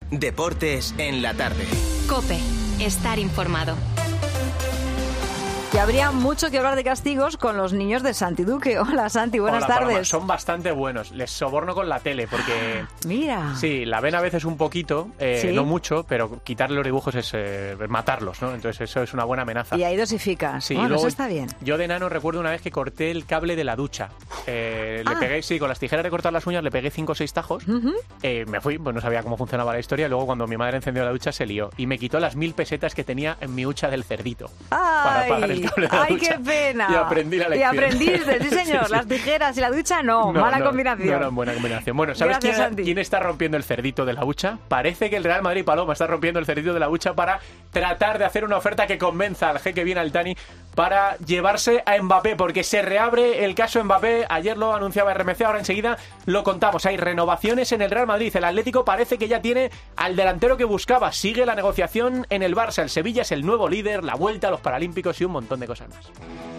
Deportes en la tarde. COPE. Estar informado. Que habría mucho que hablar de castigos con los niños de Santi Duque. Hola Santi, buenas tardes. Paloma, son bastante buenos. Les soborno con la tele porque... Mira. Sí, la ven a veces un poquito, ¿Sí? no mucho, pero quitarle los dibujos es matarlos, ¿no? Entonces eso es una buena amenaza. Y ahí dosificas. Sí, bueno, luego, eso está bien. Yo de enano recuerdo una vez que corté el cable de la ducha. Le pegué, sí, con las tijeras de cortar las uñas le pegué 5 o 6 tajos. Me fui, pues no sabía cómo funcionaba la historia. Luego cuando mi madre encendió la ducha se lió. Y me quitó las 1000 pesetas que tenía en mi hucha del cerdito. Para pagar el cable de la ducha. ¡Qué pena! Y aprendí la lección. Y aprendiste, sí señor. Sí. Las tijeras y la ducha no mala combinación. No era buena combinación. Bueno, ¿sabes quién está rompiendo el cerdito de la hucha? Parece que el Real Madrid, Paloma, está rompiendo el cerdito de la hucha para tratar de hacer una oferta que convenza al jeque bien Altani para llevarse a Mbappé, porque se reabre el caso Mbappé. Ayer lo anunciaba RMC, ahora enseguida lo contamos. Hay renovaciones en el Real Madrid. El Atlético parece que ya tiene al delantero que buscaba. Sigue la negociación en el Barça. El Sevilla es el nuevo líder, la vuelta a los Paralímpicos y un montón de cosas más.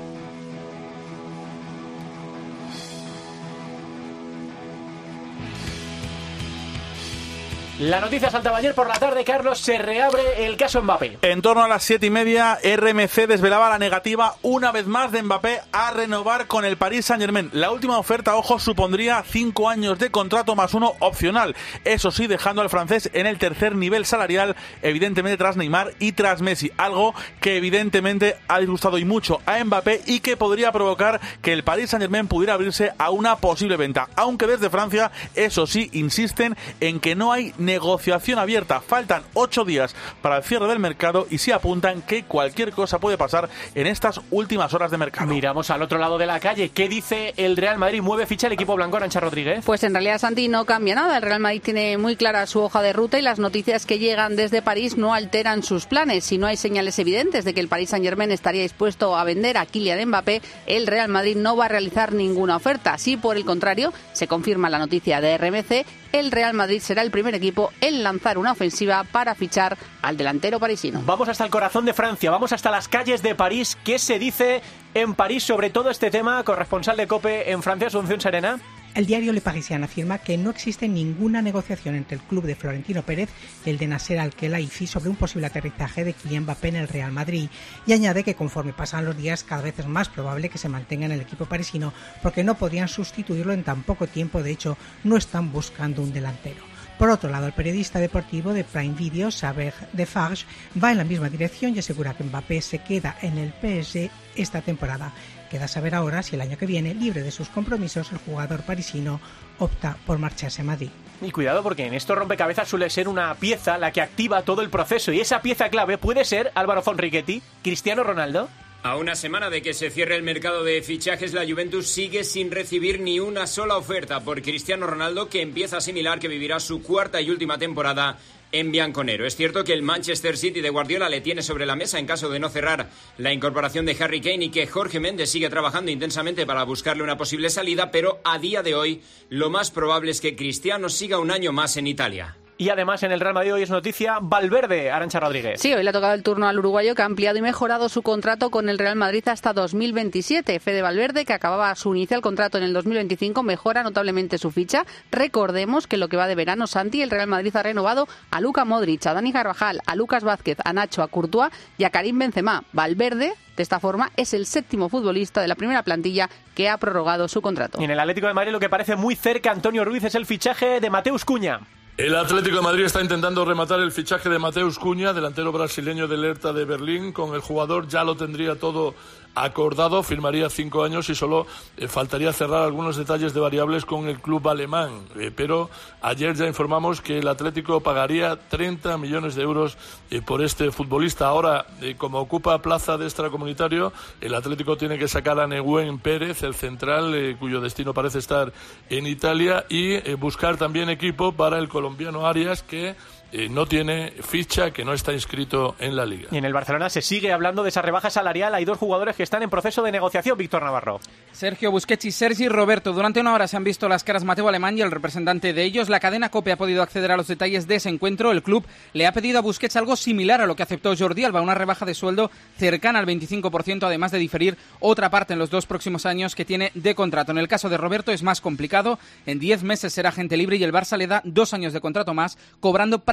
La noticia saltaba ayer por la tarde, Carlos, se reabre el caso Mbappé. En torno a las 7:30, RMC desvelaba la negativa una vez más de Mbappé a renovar con el Paris Saint-Germain. La última oferta, ojo, supondría 5 años de contrato más uno opcional. Eso sí, dejando al francés en el tercer nivel salarial, evidentemente tras Neymar y tras Messi. Algo que evidentemente ha disgustado y mucho a Mbappé y que podría provocar que el Paris Saint-Germain pudiera abrirse a una posible venta. Aunque desde Francia, eso sí, insisten en que no hay negociación abierta. Faltan 8 días para el cierre del mercado y se apuntan que cualquier cosa puede pasar en estas últimas horas de mercado. Miramos al otro lado de la calle. ¿Qué dice el Real Madrid? ¿Mueve ficha el equipo blanco, Arantxa Rodríguez? Pues en realidad, Santi, no cambia nada. El Real Madrid tiene muy clara su hoja de ruta y las noticias que llegan desde París no alteran sus planes. Si no hay señales evidentes de que el Paris Saint-Germain estaría dispuesto a vender a Kylian Mbappé, el Real Madrid no va a realizar ninguna oferta. Si por el contrario se confirma la noticia de RMC, el Real Madrid será el primer equipo en lanzar una ofensiva para fichar al delantero parisino. Vamos hasta el corazón de Francia, vamos hasta las calles de París. ¿Qué se dice en París sobre todo este tema? Corresponsal de COPE en Francia, Asunción Serena. El diario Le Parisien afirma que no existe ninguna negociación entre el club de Florentino Pérez y el de Nasser Al-Khelaifi sobre un posible aterrizaje de Kylian Mbappé en el Real Madrid, y añade que conforme pasan los días cada vez es más probable que se mantenga en el equipo parisino porque no podrían sustituirlo en tan poco tiempo. De hecho, no están buscando un delantero. Por otro lado, el periodista deportivo de Prime Video, Saber Defarge, va en la misma dirección y asegura que Mbappé se queda en el PSG esta temporada. Queda saber ahora si el año que viene, libre de sus compromisos, el jugador parisino opta por marcharse a Madrid. Y cuidado, porque en estos rompecabezas suele ser una pieza la que activa todo el proceso, y esa pieza clave puede ser, Álvaro Fonriquetti, Cristiano Ronaldo. A una semana de que se cierre el mercado de fichajes, la Juventus sigue sin recibir ni una sola oferta por Cristiano Ronaldo, que empieza a asimilar que vivirá su cuarta y última temporada en bianconero. Es cierto que el Manchester City de Guardiola le tiene sobre la mesa en caso de no cerrar la incorporación de Harry Kane y que Jorge Méndez sigue trabajando intensamente para buscarle una posible salida, pero a día de hoy lo más probable es que Cristiano siga un año más en Italia. Y además en el Real Madrid hoy es noticia Valverde, Arantxa Rodríguez. Sí, hoy le ha tocado el turno al uruguayo, que ha ampliado y mejorado su contrato con el Real Madrid hasta 2027. Fede Valverde, que acababa su inicial contrato en el 2025, mejora notablemente su ficha. Recordemos que lo que va de verano, Santi, el Real Madrid ha renovado a Luka Modric, a Dani Carvajal, a Lucas Vázquez, a Nacho, a Courtois y a Karim Benzema. Valverde, de esta forma, es el 7º futbolista de la primera plantilla que ha prorrogado su contrato. Y en el Atlético de Madrid lo que parece muy cerca, Antonio Ruiz, es el fichaje de Mateus Cunha. El Atlético de Madrid está intentando rematar el fichaje de Mateus Cunha, delantero brasileño del Hertha de Berlín. Con el jugador ya lo tendría todo acordado, firmaría 5 años y solo faltaría cerrar algunos detalles de variables con el club alemán. Pero ayer ya informamos que el Atlético pagaría 30 millones de euros por este futbolista. Ahora, como ocupa plaza de extracomunitario, el Atlético tiene que sacar a Nehuen Pérez, el central, cuyo destino parece estar en Italia, y buscar también equipo para el colombiano Arias, que no tiene ficha, que no está inscrito en la Liga. Y en el Barcelona se sigue hablando de esa rebaja salarial. Hay 2 jugadores que están en proceso de negociación, Víctor Navarro. Sergio Busquets y Sergi Roberto. Durante una hora se han visto las caras Mateo Alemán y el representante de ellos. La cadena COPE ha podido acceder a los detalles de ese encuentro. El club le ha pedido a Busquets algo similar a lo que aceptó Jordi Alba, una rebaja de sueldo cercana al 25%, además de diferir otra parte en los 2 próximos años que tiene de contrato. En el caso de Roberto es más complicado. En 10 meses será agente libre y el Barça le da 2 años de contrato más, cobrando prácticamente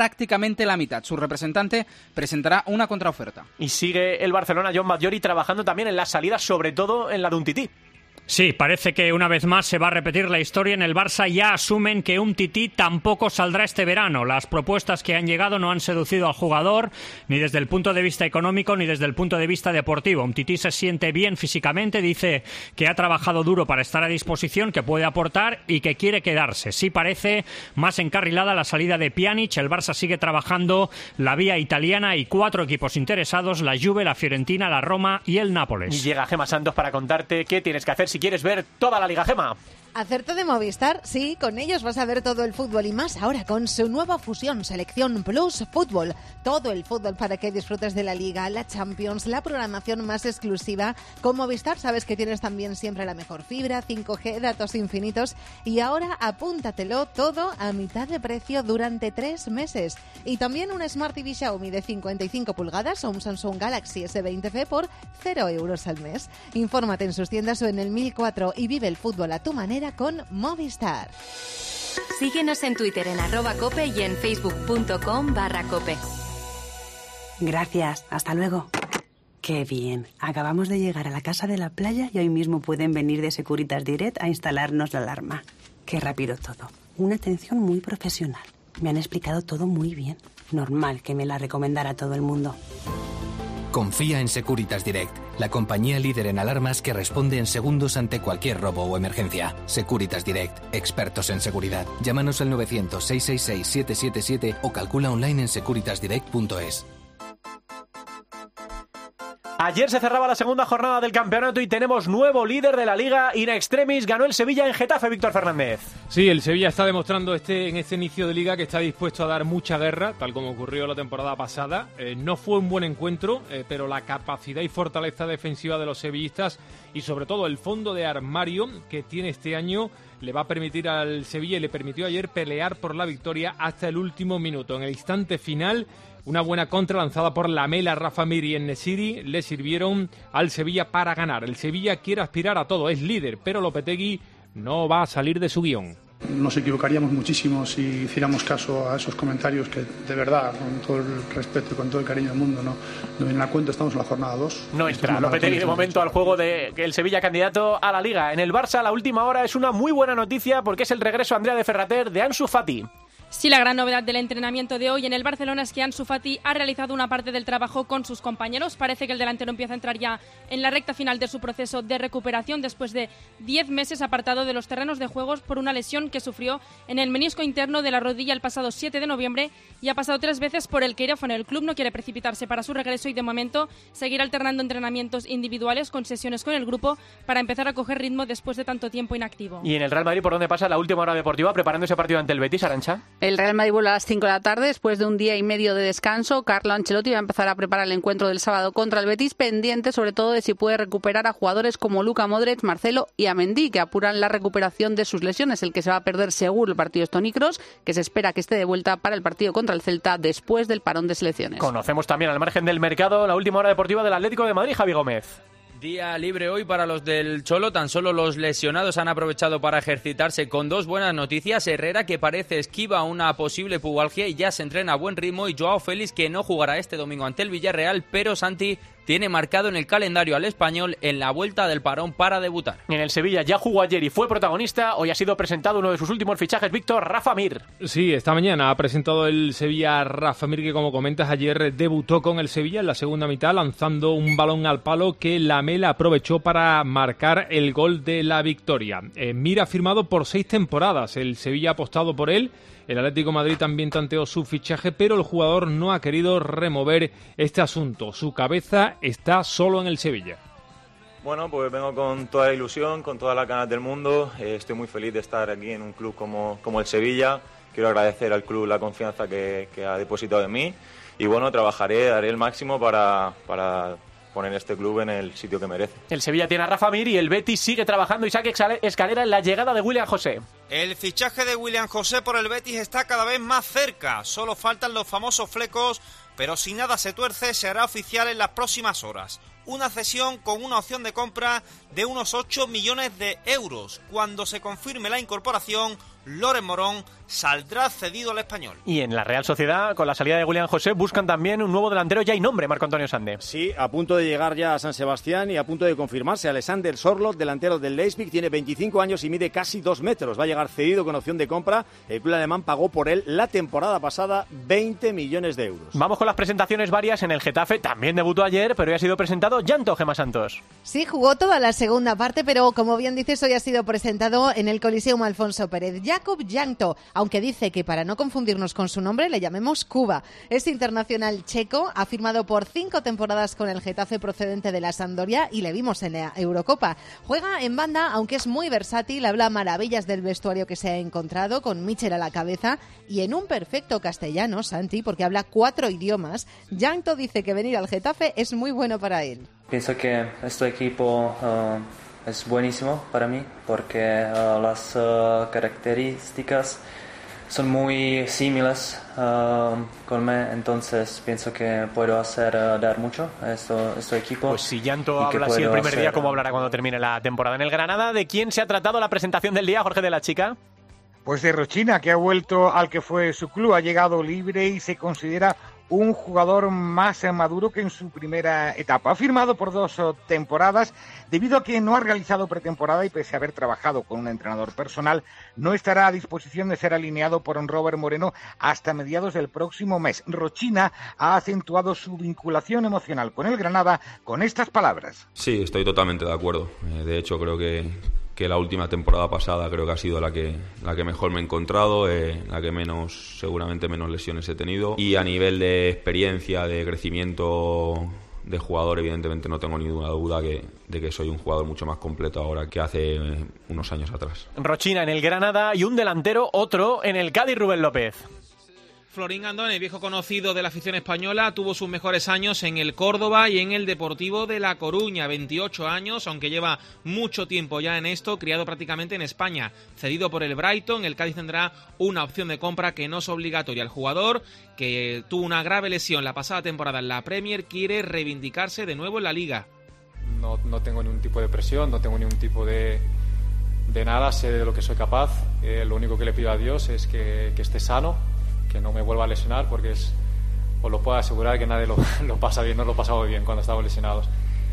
prácticamente la mitad. Su representante presentará una contraoferta. Y sigue el Barcelona, John Batllori, trabajando también en las salidas, sobre todo en la de Umtiti. Sí, parece que una vez más se va a repetir la historia. En el Barça ya asumen que Umtiti tampoco saldrá este verano. Las propuestas que han llegado no han seducido al jugador, ni desde el punto de vista económico ni desde el punto de vista deportivo. Umtiti se siente bien físicamente, dice que ha trabajado duro para estar a disposición, que puede aportar y que quiere quedarse. Sí parece más encarrilada la salida de Pjanic. El Barça sigue trabajando la vía italiana y 4 equipos interesados: la Juve, la Fiorentina, la Roma y el Nápoles. Y llega Gemma Santos para contarte qué tienes que hacer si quieres ver toda la Liga, Gemma. Hacerte de Movistar, sí, con ellos vas a ver todo el fútbol y más ahora con su nueva fusión Selección Plus Fútbol. Todo el fútbol para que disfrutes de la Liga, la Champions, la programación más exclusiva. Con Movistar sabes que tienes también siempre la mejor fibra, 5G, datos infinitos y ahora apúntatelo todo a mitad de precio durante 3 meses. Y también un Smart TV Xiaomi de 55 pulgadas o un Samsung Galaxy S20 por 0 euros al mes. Infórmate en sus tiendas o en el 1004 y vive el fútbol a tu manera con Movistar. Síguenos en Twitter en @cope y en facebook.com/cope. Gracias, hasta luego. Qué bien, acabamos de llegar a la casa de la playa y hoy mismo pueden venir de Securitas Direct a instalarnos la alarma. Qué rápido todo, una atención muy profesional. Me han explicado todo muy bien. Normal que me la recomendara todo el mundo. Confía en Securitas Direct, la compañía líder en alarmas que responde en segundos ante cualquier robo o emergencia. Securitas Direct, expertos en seguridad. Llámanos al 900-666-777 o calcula online en securitasdirect.es. Ayer se cerraba la segunda jornada del campeonato y tenemos nuevo líder de la Liga. In extremis ganó el Sevilla en Getafe, Víctor Fernández. Sí, el Sevilla está demostrando en este inicio de Liga que está dispuesto a dar mucha guerra, tal como ocurrió la temporada pasada. No fue un buen encuentro, pero la capacidad y fortaleza defensiva de los sevillistas y sobre todo el fondo de armario que tiene este año le va a permitir al Sevilla y le permitió ayer pelear por la victoria hasta el último minuto. En el instante final, una buena contra lanzada por Lamela, Rafa Mir y En-Nesyri le sirvieron al Sevilla para ganar. El Sevilla quiere aspirar a todo, es líder, pero Lopetegui no va a salir de su guión. Nos equivocaríamos muchísimo si hiciéramos caso a esos comentarios que, de verdad, con todo el respeto y con todo el cariño del mundo, no vienen a cuento. Estamos en la jornada 2. No entra Lopetegui de momento al juego de el Sevilla candidato a la Liga. En el Barça, la última hora es una muy buena noticia porque es el regreso a Andrea de Ferrater de Ansu Fati. Sí, la gran novedad del entrenamiento de hoy en el Barcelona es que Ansu Fati ha realizado una parte del trabajo con sus compañeros. Parece que el delantero empieza a entrar ya en la recta final de su proceso de recuperación después de 10 meses apartado de los terrenos de juegos por una lesión que sufrió en el menisco interno de la rodilla el pasado 7 de noviembre y ha pasado 3 veces por el quirófano. El club no quiere precipitarse para su regreso y de momento seguir alternando entrenamientos individuales con sesiones con el grupo para empezar a coger ritmo después de tanto tiempo inactivo. ¿Y en el Real Madrid por dónde pasa la última hora deportiva preparando ese partido ante el Betis, Arantxa? El Real Madrid vuelve a las 5 de la tarde después de un día y medio de descanso. Carlo Ancelotti va a empezar a preparar el encuentro del sábado contra el Betis, pendiente sobre todo de si puede recuperar a jugadores como Luka Modric, Marcelo y Amendi, que apuran la recuperación de sus lesiones. El que se va a perder seguro el partido es Toni Kroos, que se espera que esté de vuelta para el partido contra el Celta después del parón de selecciones. Conocemos también al margen del mercado la última hora deportiva del Atlético de Madrid, Javi Gómez. Día libre hoy para los del Cholo, tan solo los lesionados han aprovechado para ejercitarse con 2 buenas noticias. Herrera, que parece esquiva una posible pubalgia y ya se entrena a buen ritmo, y Joao Félix, que no jugará este domingo ante el Villarreal, pero Santi tiene marcado en el calendario al español en la vuelta del parón para debutar. En el Sevilla ya jugó ayer y fue protagonista. Hoy ha sido presentado uno de sus últimos fichajes, Víctor, Rafa Mir. Sí, esta mañana ha presentado el Sevilla Rafa Mir, que como comentas ayer debutó con el Sevilla en la segunda mitad lanzando un balón al palo que Lamela aprovechó para marcar el gol de la victoria. Mir ha firmado por 6 temporadas. El Sevilla ha apostado por él. El Atlético de Madrid también tanteó su fichaje, pero el jugador no ha querido remover este asunto. Su cabeza está solo en el Sevilla. Bueno, pues vengo con toda la ilusión, con todas las ganas del mundo. Estoy muy feliz de estar aquí en un club como el Sevilla. Quiero agradecer al club la confianza que ha depositado en mí. Y bueno, haré el máximo para poner este club en el sitio que merece. El Sevilla tiene a Rafa Mir y el Betis sigue trabajando y saque escalera en la llegada de William José. El fichaje de William José por el Betis está cada vez más cerca. Solo faltan los famosos flecos, pero si nada se tuerce, se hará oficial en las próximas horas. Una cesión con una opción de compra de unos 8 millones de euros. Cuando se confirme la incorporación, Loren Morón saldrá cedido al Español. Y en la Real Sociedad, con la salida de William José, buscan también un nuevo delantero. Ya hay nombre, Marco Antonio Sande. Sí, a punto de llegar ya a San Sebastián y a punto de confirmarse. Alexander Sorloth, delantero del Leipzig, tiene 25 años y mide casi 2 metros. Va a llegar cedido con opción de compra. El club alemán pagó por él la temporada pasada 20 millones de euros. Vamos con las presentaciones varias en el Getafe. También debutó ayer, pero ya ha sido presentado Llanto, Gemma Santos. Sí, jugó toda la segunda parte, pero como bien dices, hoy ha sido presentado en el Coliseum Alfonso Pérez. Jakub Llanto, aunque dice que para no confundirnos con su nombre le llamemos Cuba. Es internacional checo, ha firmado por 5 temporadas con el Getafe procedente de la Sampdoria y le vimos en la Eurocopa. Juega en banda, aunque es muy versátil, habla maravillas del vestuario que se ha encontrado, con Michel a la cabeza y en un perfecto castellano, Santi, porque habla 4 idiomas. Llanto dice que venir al Getafe es muy bueno para él. Pienso que este equipo es buenísimo para mí porque las características son muy similares conmigo, entonces pienso que puedo dar mucho a este equipo. Pues si Llanto habla así el primer día, ¿cómo hablará cuando termine la temporada? En el Granada, ¿de quién se ha tratado la presentación del día, Jorge de la Chica? Pues de Rochina, que ha vuelto al que fue su club, ha llegado libre y se considera un jugador más maduro que en su primera etapa. Ha firmado por 2 temporadas debido a que no ha realizado pretemporada y pese a haber trabajado con un entrenador personal, no estará a disposición de ser alineado por Robert Moreno hasta mediados del próximo mes. Rochina ha acentuado su vinculación emocional con el Granada con estas palabras. Sí, estoy totalmente de acuerdo. De hecho, creo que la última temporada pasada creo que ha sido la que mejor me he encontrado, la que seguramente menos lesiones he tenido, y a nivel de experiencia, de crecimiento de jugador, evidentemente no tengo ninguna duda de que soy un jugador mucho más completo ahora que hace unos años atrás. Rochina en el Granada y un delantero, otro en el Cádiz, Rubén López. Florín Andone, viejo conocido de la afición española, tuvo sus mejores años en el Córdoba y en el Deportivo de La Coruña. 28 años, aunque lleva mucho tiempo ya en esto, criado prácticamente en España. Cedido por el Brighton, el Cádiz tendrá una opción de compra que no es obligatoria. El jugador, que tuvo una grave lesión la pasada temporada en la Premier, quiere reivindicarse de nuevo en la Liga. No tengo ningún tipo de presión, no tengo ningún tipo de nada, sé de lo que soy capaz. Lo único que le pido a Dios es que esté sano, que no me vuelva a lesionar, porque os lo puedo asegurar que nadie lo pasa bien, no lo pasamos bien cuando estamos lesionados,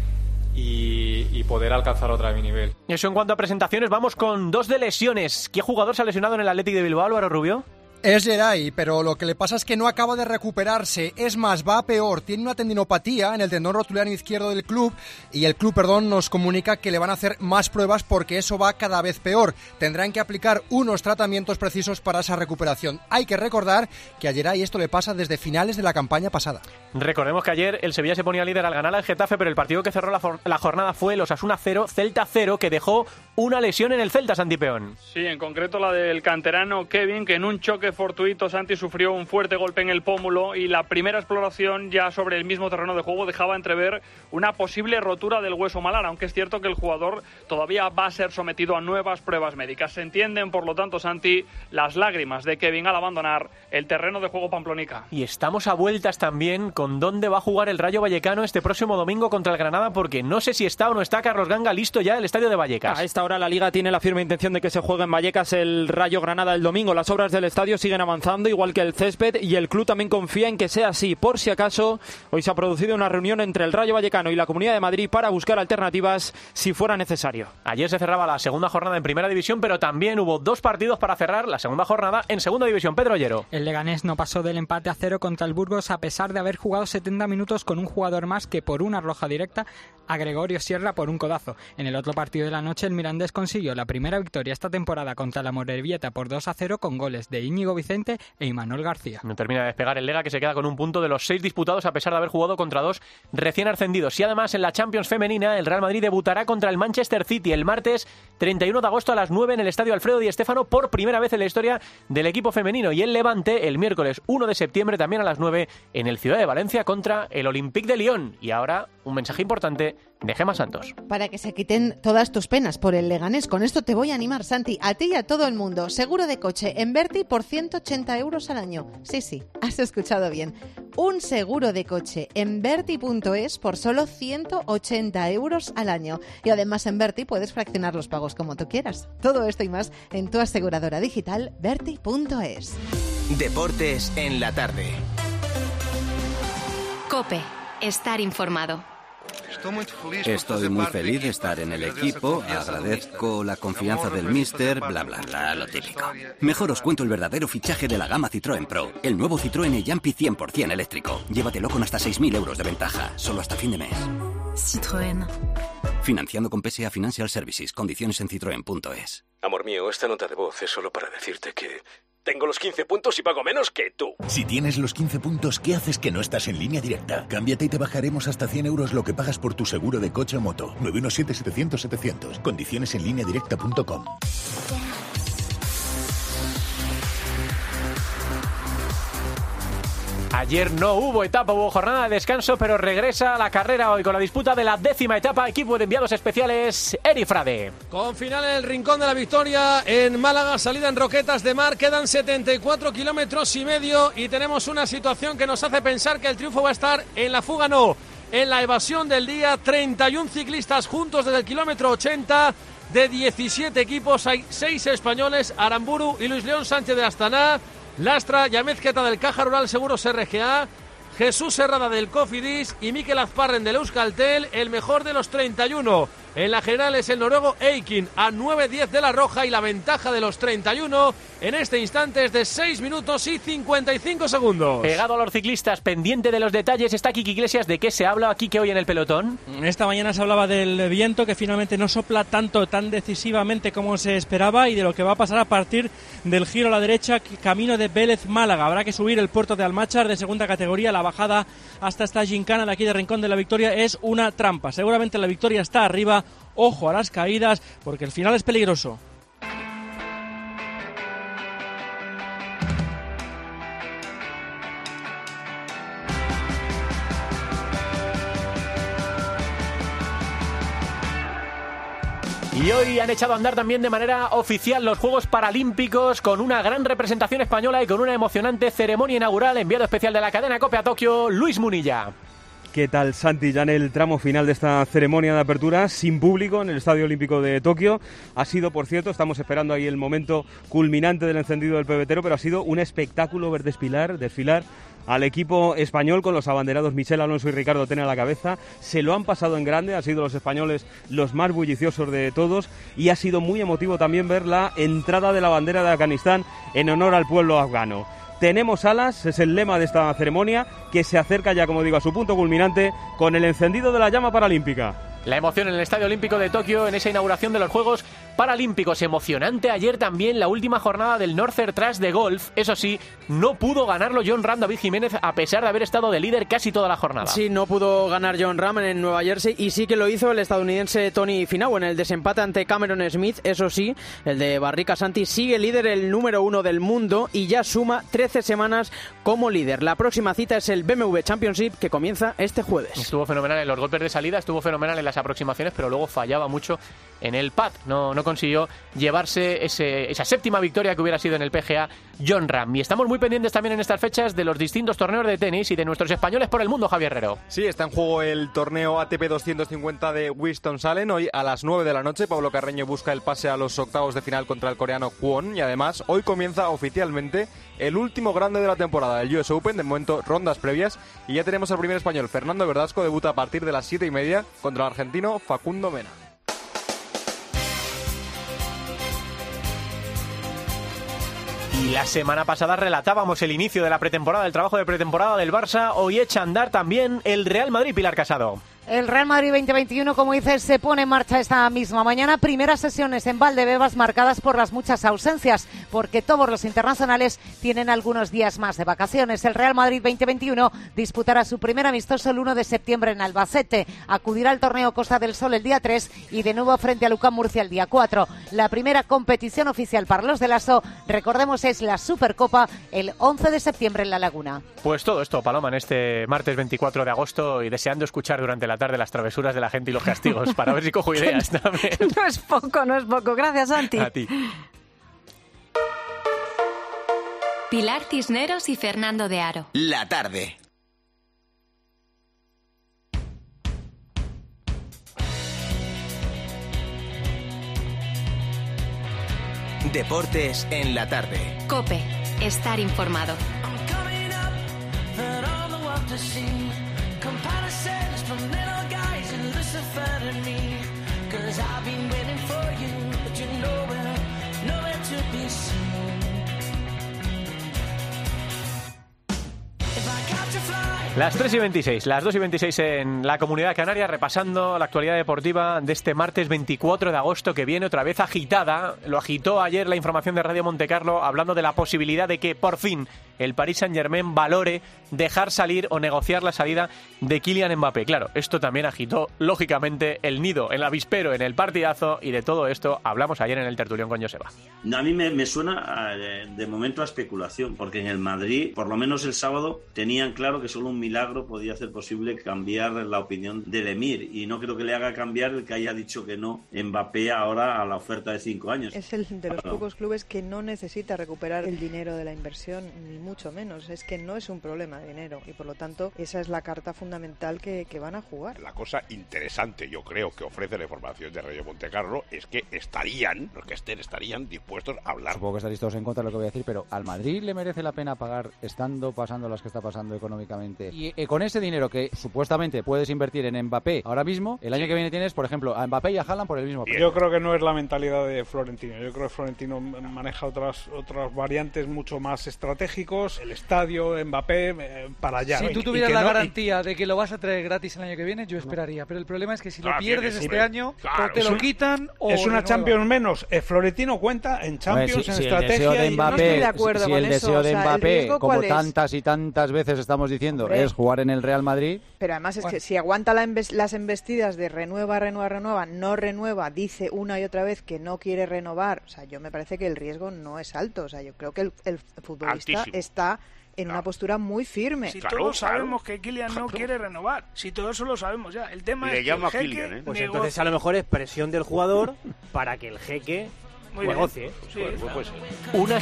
y poder alcanzar otra de mi nivel. Y eso en cuanto a presentaciones. Vamos con 2 de lesiones. ¿Qué jugador se ha lesionado en el Athletic de Bilbao, Álvaro Rubio? Es Geray, pero lo que le pasa es que no acaba de recuperarse. Es más, va a peor. Tiene una tendinopatía en el tendón rotuliano izquierdo del club y el club, nos comunica que le van a hacer más pruebas porque eso va cada vez peor. Tendrán que aplicar unos tratamientos precisos para esa recuperación. Hay que recordar que a Geray esto le pasa desde finales de la campaña pasada. Recordemos que ayer el Sevilla se ponía líder al ganar al Getafe, pero el partido que cerró la jornada fue el Osasuna 0, Celta 0, que dejó una lesión en el Celta, Santi Peón. Sí, en concreto la del canterano Kevin, que en un choque fortuito, Santi, sufrió un fuerte golpe en el pómulo y la primera exploración ya sobre el mismo terreno de juego dejaba entrever una posible rotura del hueso malar, aunque es cierto que el jugador todavía va a ser sometido a nuevas pruebas médicas. Se entienden, por lo tanto, Santi, las lágrimas de Kevin al abandonar el terreno de juego pamplonica. Y estamos a vueltas también con dónde va a jugar el Rayo Vallecano este próximo domingo contra el Granada, porque no sé si está o no está Carlos Ganga listo ya el estadio de Vallecas. A esta hora la Liga tiene la firme intención de que se juegue en Vallecas el Rayo Granada el domingo. Las obras del estadio siguen avanzando, igual que el césped, y el club también confía en que sea así. Por si acaso, hoy se ha producido una reunión entre el Rayo Vallecano y la Comunidad de Madrid para buscar alternativas si fuera necesario. Ayer se cerraba la segunda jornada en Primera División, pero también hubo 2 partidos para cerrar la segunda jornada en Segunda División. Pedro Ollero. El Leganés no pasó del empate a 0 contra el Burgos a pesar de haber jugado 70 minutos con un jugador más que por una roja directa a Gregorio Sierra por un codazo. En el otro partido de la noche, el Mirandés consiguió la primera victoria esta temporada contra la Morevieta por 2-0 con goles de Íñigo Vicente e Imanol García. No termina de despegar el Lega, que se queda con un punto de los 6 disputados a pesar de haber jugado contra 2 recién ascendidos. Y además en la Champions femenina, el Real Madrid debutará contra el Manchester City el martes 31 de agosto a las 9 en el Estadio Alfredo Di Stéfano por primera vez en la historia del equipo femenino. Y el Levante el miércoles 1 de septiembre también a las 9 en el Ciudad de Valencia contra el Olympique de Lyon. Y ahora un mensaje importante de Gemma Santos. Para que se quiten todas tus penas por el Leganés. Con esto te voy a animar, Santi, a ti y a todo el mundo. Seguro de coche en Berti por 180 euros al año. Sí, has escuchado bien. un seguro de coche en Verti.es por solo 180 euros al año. Y además en Verti puedes fraccionar los pagos como tú quieras. Todo esto y más en tu aseguradora digital Verti.es. Deportes en la tarde. COPE. Estar informado. Estoy muy feliz de estar en el equipo, agradezco la confianza del míster, bla bla bla, lo típico. Mejor os cuento el verdadero fichaje de la gama Citroën Pro, el nuevo Citroën e-Jumpy 100% eléctrico. Llévatelo con hasta 6.000 euros de ventaja, solo hasta fin de mes. Citroën. Financiando con PSA Financial Services, condiciones en citroen.es. Amor mío, esta nota de voz es solo para decirte que tengo los 15 puntos y pago menos que tú. Si tienes los 15 puntos, ¿qué haces que no estás en Línea Directa? Cámbiate y te bajaremos hasta 100 euros lo que pagas por tu seguro de coche o moto. 917-700-700. Condiciones en lineadirecta.com. Ayer no hubo etapa, hubo jornada de descanso, pero regresa a la carrera hoy con la disputa de la 10ª etapa. Equipo de enviados especiales, Eri Frade. Con final en el Rincón de la Victoria en Málaga, salida en Roquetas de Mar. Quedan 74 kilómetros y medio y tenemos una situación que nos hace pensar que el triunfo va a estar en la fuga, no, en la evasión del día. 31 ciclistas juntos desde el kilómetro 80. De 17 equipos hay 6 españoles, Aramburu y Luis León Sánchez de Astana, Lastra, Yamez Queta del Caja Rural Seguros RGA, Jesús Herrada del Cofidis y Mikel Azparren del Euskaltel, el mejor de los 31. En la general es el noruego Eikin a 9:10 de la Roja y la ventaja de los 31 en este instante es de 6 minutos y 55 segundos. Pegado a los ciclistas, pendiente de los detalles, está Kiki Iglesias. ¿De qué se habla, Kike, hoy en el pelotón? Esta mañana se hablaba del viento que finalmente no sopla tanto, tan decisivamente como se esperaba y de lo que va a pasar a partir del giro a la derecha, camino de Vélez Málaga. Habrá que subir el puerto de Almáchar de segunda categoría. La bajada hasta esta gincana de aquí de Rincón de la Victoria es una trampa. Seguramente la Victoria está arriba. Ojo a las caídas, porque el final es peligroso. Y hoy han echado a andar también de manera oficial los Juegos Paralímpicos con una gran representación española y con una emocionante ceremonia inaugural. Enviado especial de la cadena COPE a Tokio, Luis Munilla. ¿Qué tal, Santi? Ya en el tramo final de esta ceremonia de apertura, sin público, en el Estadio Olímpico de Tokio. Ha sido, por cierto, estamos esperando ahí el momento culminante del encendido del pebetero, pero ha sido un espectáculo ver desfilar al equipo español con los abanderados Michel Alonso y Ricardo Tena a la cabeza. Se lo han pasado en grande, han sido los españoles los más bulliciosos de todos y ha sido muy emotivo también ver la entrada de la bandera de Afganistán en honor al pueblo afgano. Tenemos alas, es el lema de esta ceremonia, que se acerca ya, como digo, a su punto culminante con el encendido de la llama paralímpica. La emoción en el Estadio Olímpico de Tokio en esa inauguración de los Juegos Paralímpicos. Emocionante ayer también la última jornada del Northern Trust de golf. Eso sí, no pudo ganarlo Jon Rahm David Jiménez a pesar de haber estado de líder casi toda la jornada. Sí, no pudo ganar Jon Rahm en Nueva Jersey y sí que lo hizo el estadounidense Tony Finau en el desempate ante Cameron Smith. Eso sí, el de Barrica Santi sigue líder, el número 1 del mundo y ya suma 13 semanas como líder. La próxima cita es el BMW Championship que comienza este jueves. Estuvo fenomenal en los golpes de salida, estuvo fenomenal en las aproximaciones, pero luego fallaba mucho en el pad. No consiguió llevarse esa séptima victoria que hubiera sido en el PGA Jon Rahm. Y estamos muy pendientes también en estas fechas de los distintos torneos de tenis y de nuestros españoles por el mundo, Javier Herrero. Sí, está en juego el torneo ATP 250 de Winston-Salem. Hoy a las 9 de la noche Pablo Carreño busca el pase a los octavos de final contra el coreano Kwon. Y además hoy comienza oficialmente el último grande de la temporada, el US Open. De momento rondas previas y ya tenemos al primer español. Fernando Verdasco debuta a partir de las 7:30 contra el argentino Facundo Mena. Y la semana pasada relatábamos el inicio de la pretemporada, el trabajo de pretemporada del Barça. Hoy echa a andar también el Real Madrid, Pilar Casado. El Real Madrid 2021, como dices, se pone en marcha esta misma mañana. Primeras sesiones en Valdebebas marcadas por las muchas ausencias, porque todos los internacionales tienen algunos días más de vacaciones. El Real Madrid 2021 disputará su primer amistoso el 1 de septiembre en Albacete. Acudirá al torneo Costa del Sol el día 3 y de nuevo frente a Lucán Murcia el día 4. La primera competición oficial para los de Lasso, recordemos, es la Supercopa el 11 de septiembre en La Laguna. Pues todo esto, Paloma, en este martes 24 de agosto y deseando escuchar durante la tarde las travesuras de la gente y los castigos para ver si cojo ideas también. No es poco. Gracias, Santi. A ti. Pilar Cisneros y Fernando de Aro. La tarde. Deportes en la tarde. COPE. Estar informado. Las 3:26, las 2:26 en la Comunidad Canaria, repasando la actualidad deportiva de este martes 24 de agosto, que viene otra vez agitada. Lo agitó ayer la información de Radio Montecarlo, hablando de la posibilidad de que por fin el Paris Saint-Germain valore dejar salir o negociar la salida de Kylian Mbappé. Claro, esto también agitó, lógicamente, el nido, el avispero en el partidazo, y de todo esto hablamos ayer en el tertulión con Joseba. A mí me suena de momento a especulación, porque en el Madrid, por lo menos el sábado, tenían claro que solo un milagro podía hacer posible cambiar la opinión del Emir, y no creo que le haga cambiar el que haya dicho que no Mbappé ahora a la oferta de 5 años. Es el de los pocos clubes que no necesita recuperar el dinero de la inversión, ni mucho menos. Es que no es un problema de dinero, y por lo tanto esa es la carta fundamental que van a jugar. La cosa interesante, yo creo, que ofrece la información de Radio Montecarlo es que estarían dispuestos a hablar. Supongo que estaréis todos en contra de lo que voy a decir, pero ¿al Madrid le merece la pena pagar pasando las que está pasando económicamente? Y con ese dinero que supuestamente puedes invertir en Mbappé ahora mismo, el año que viene tienes, por ejemplo, a Mbappé y a Haaland por el mismo precio. Yo creo que no es la mentalidad de Florentino. Yo creo que Florentino maneja otras variantes mucho más estratégicos. El estadio, Mbappé, para allá. Si tú tuvieras la garantía de que lo vas a traer gratis el año que viene, yo esperaría. Pero el problema es que si lo pierdes este año, o te lo quitan o... Es una Champions menos. Florentino cuenta en Champions, en estrategia. El deseo de Mbappé, no estoy de acuerdo si con el deseo eso, de Mbappé, como tantas y tantas veces estamos diciendo, es jugar en el Real Madrid... Pero además es que si aguanta las embestidas de renueva, no renueva, dice una y otra vez que no quiere renovar, o sea, yo me parece que el riesgo no es alto. O sea, yo creo que el futbolista está en una postura muy firme. Si todos sabemos que Kylian no quiere renovar, si todo eso lo sabemos ya. El tema es que el jeque Kylian, Pues entonces a lo mejor es presión del jugador para que el jeque negocie. Sí. Pues, Una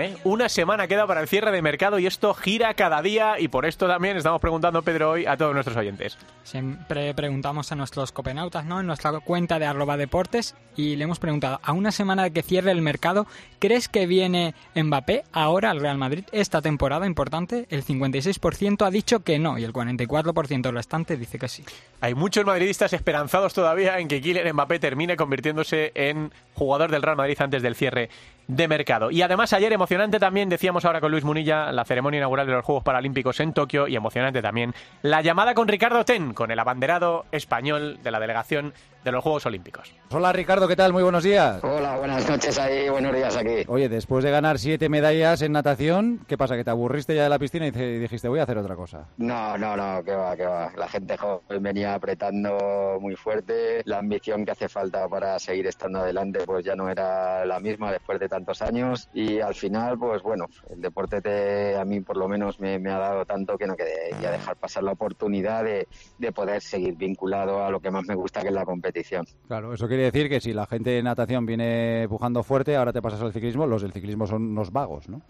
semana queda para el cierre de mercado, y esto gira cada día, y por esto también estamos preguntando, Pedro, hoy a todos nuestros oyentes. Siempre preguntamos a nuestros copenautas, ¿no?, en nuestra cuenta de @deportes, y le hemos preguntado: a una semana de que cierre el mercado, ¿crees que viene Mbappé ahora al Real Madrid esta temporada importante? El 56% ha dicho que no, y el 44% restante dice que sí. Hay muchos madridistas esperanzados todavía en que Kylian Mbappé termine convirtiéndose en jugador del Real Madrid antes del cierre de mercado. Y además ayer emocionante también, decíamos ahora con Luis Munilla, la ceremonia inaugural de los Juegos Paralímpicos en Tokio, y emocionante también la llamada con Ricardo Ten, con el abanderado español de la delegación de los Juegos Olímpicos. Hola Ricardo, ¿qué tal? Muy buenos días. Hola, buenas noches ahí, buenos días aquí. Oye, después de ganar 7 medallas en natación, ¿qué pasa? ¿Que te aburriste ya de la piscina y dijiste voy a hacer otra cosa? No, que va. La gente joven venía apretando muy fuerte. La ambición que hace falta para seguir estando adelante pues ya no era la misma después de tantos años, y al final pues bueno, el deporte a mí por lo menos me ha dado tanto que no quería dejar pasar la oportunidad de poder seguir vinculado a lo que más me gusta, que es la competición. Claro, eso quiere decir que si la gente de natación viene pujando fuerte, ahora te pasas al ciclismo. Los del ciclismo son unos vagos, ¿no?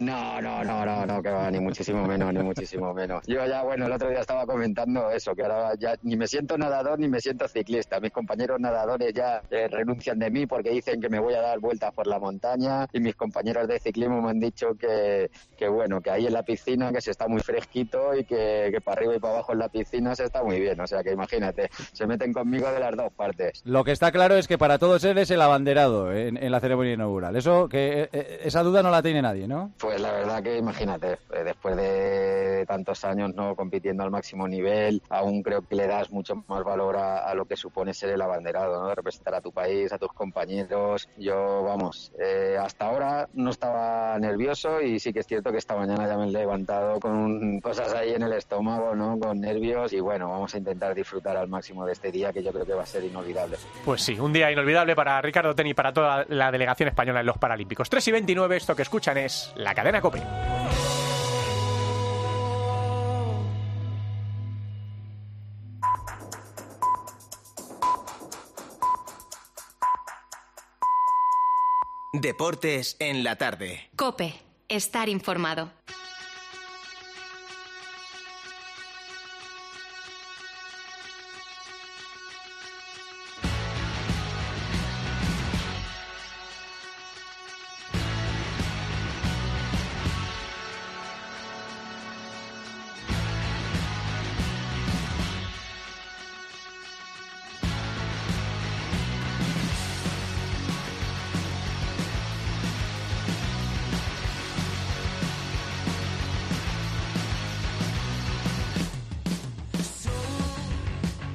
No, que va, ni muchísimo menos. Yo ya, bueno, el otro día estaba comentando eso, que ahora ya ni me siento nadador ni me siento ciclista. Mis compañeros nadadores ya renuncian de mí porque dicen que me voy a dar vueltas por la montaña, y mis compañeros de ciclismo me han dicho que bueno, que ahí en la piscina que se está muy fresquito, y que para arriba y para abajo en la piscina se está muy bien. O sea que imagínate, se meten conmigo de las dos partes. Lo que está claro es que para todos eres el abanderado en la ceremonia inaugural. Esa duda no la tiene nadie, ¿no? Pues la verdad que imagínate, después de tantos años no compitiendo al máximo nivel, aún creo que le das mucho más valor a lo que supone ser el abanderado, ¿no? Representar a tu país, a tus compañeros. Yo, vamos, hasta ahora no estaba nervioso, y sí que es cierto que esta mañana ya me he levantado con cosas ahí en el estómago, ¿no? Con nervios, y bueno, vamos a intentar disfrutar al máximo de este día, que yo creo que va a ser inolvidable. Pues sí, un día inolvidable para Ricardo Ten y para toda la delegación española en los Paralímpicos. 3:29, esto que escuchan es la cadena COPE. Deportes en la tarde. COPE. Estar informado.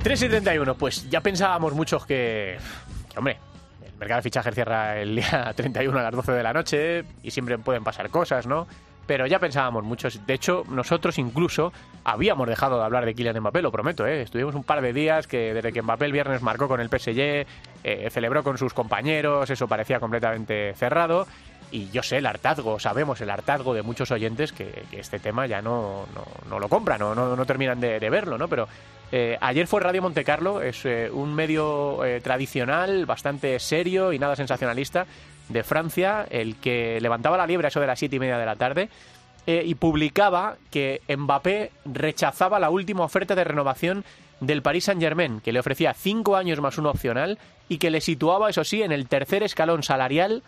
3:31, pues ya pensábamos muchos que, hombre, el mercado de fichajes cierra el día 31 a las 12 de la noche y siempre pueden pasar cosas, ¿no? Pero ya pensábamos muchos. De hecho, nosotros incluso habíamos dejado de hablar de Kylian Mbappé, lo prometo, ¿eh? Estuvimos un par de días que desde que Mbappé el viernes marcó con el PSG, celebró con sus compañeros, eso parecía completamente cerrado. Y yo sé el hartazgo, sabemos el hartazgo de muchos oyentes que este tema ya no lo compran, no terminan de verlo, ¿no? Pero ayer fue Radio Montecarlo, es un medio tradicional, bastante serio y nada sensacionalista de Francia, el que levantaba la liebre a eso de las 7:30 de la tarde y publicaba que Mbappé rechazaba la última oferta de renovación del Paris Saint-Germain, que le ofrecía 5 años más uno opcional y que le situaba, eso sí, en el tercer escalón salarial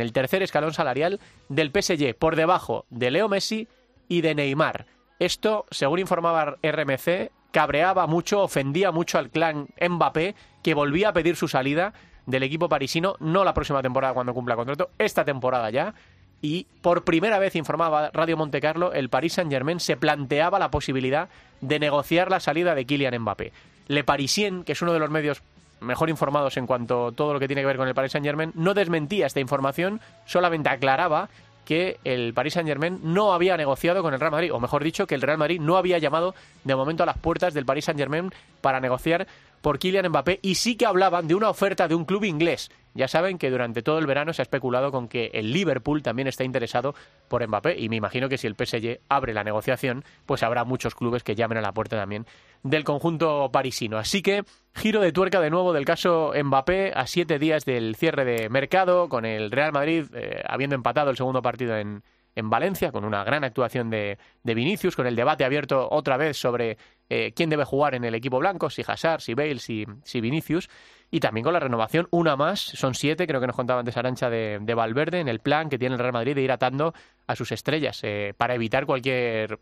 del PSG, por debajo de Leo Messi y de Neymar. Esto, según informaba RMC, cabreaba mucho, ofendía mucho al clan Mbappé, que volvía a pedir su salida del equipo parisino, no la próxima temporada cuando cumpla contrato, esta temporada ya. Y por primera vez, informaba Radio Montecarlo, el Paris Saint-Germain se planteaba la posibilidad de negociar la salida de Kylian Mbappé. Le Parisien, que es uno de los medios mejor informados en cuanto a todo lo que tiene que ver con el Paris Saint-Germain, no desmentía esta información, solamente aclaraba que el Paris Saint-Germain no había negociado con el Real Madrid, o mejor dicho, que el Real Madrid no había llamado de momento a las puertas del Paris Saint-Germain para negociar por Kylian Mbappé, y sí que hablaban de una oferta de un club inglés. Ya saben que durante todo el verano se ha especulado con que el Liverpool también está interesado por Mbappé, y me imagino que si el PSG abre la negociación, pues habrá muchos clubes que llamen a la puerta también del conjunto parisino. Así que giro de tuerca de nuevo del caso Mbappé a 7 días del cierre de mercado, con el Real Madrid habiendo empatado el segundo partido en Valencia, con una gran actuación de Vinicius, con el debate abierto otra vez sobre quién debe jugar en el equipo blanco, si Hazard, si Bale, si Vinicius, y también con la renovación, una más, son 7, creo que nos contaba antes Arantxa, de Valverde, en el plan que tiene el Real Madrid de ir atando a sus estrellas, para evitar cualquier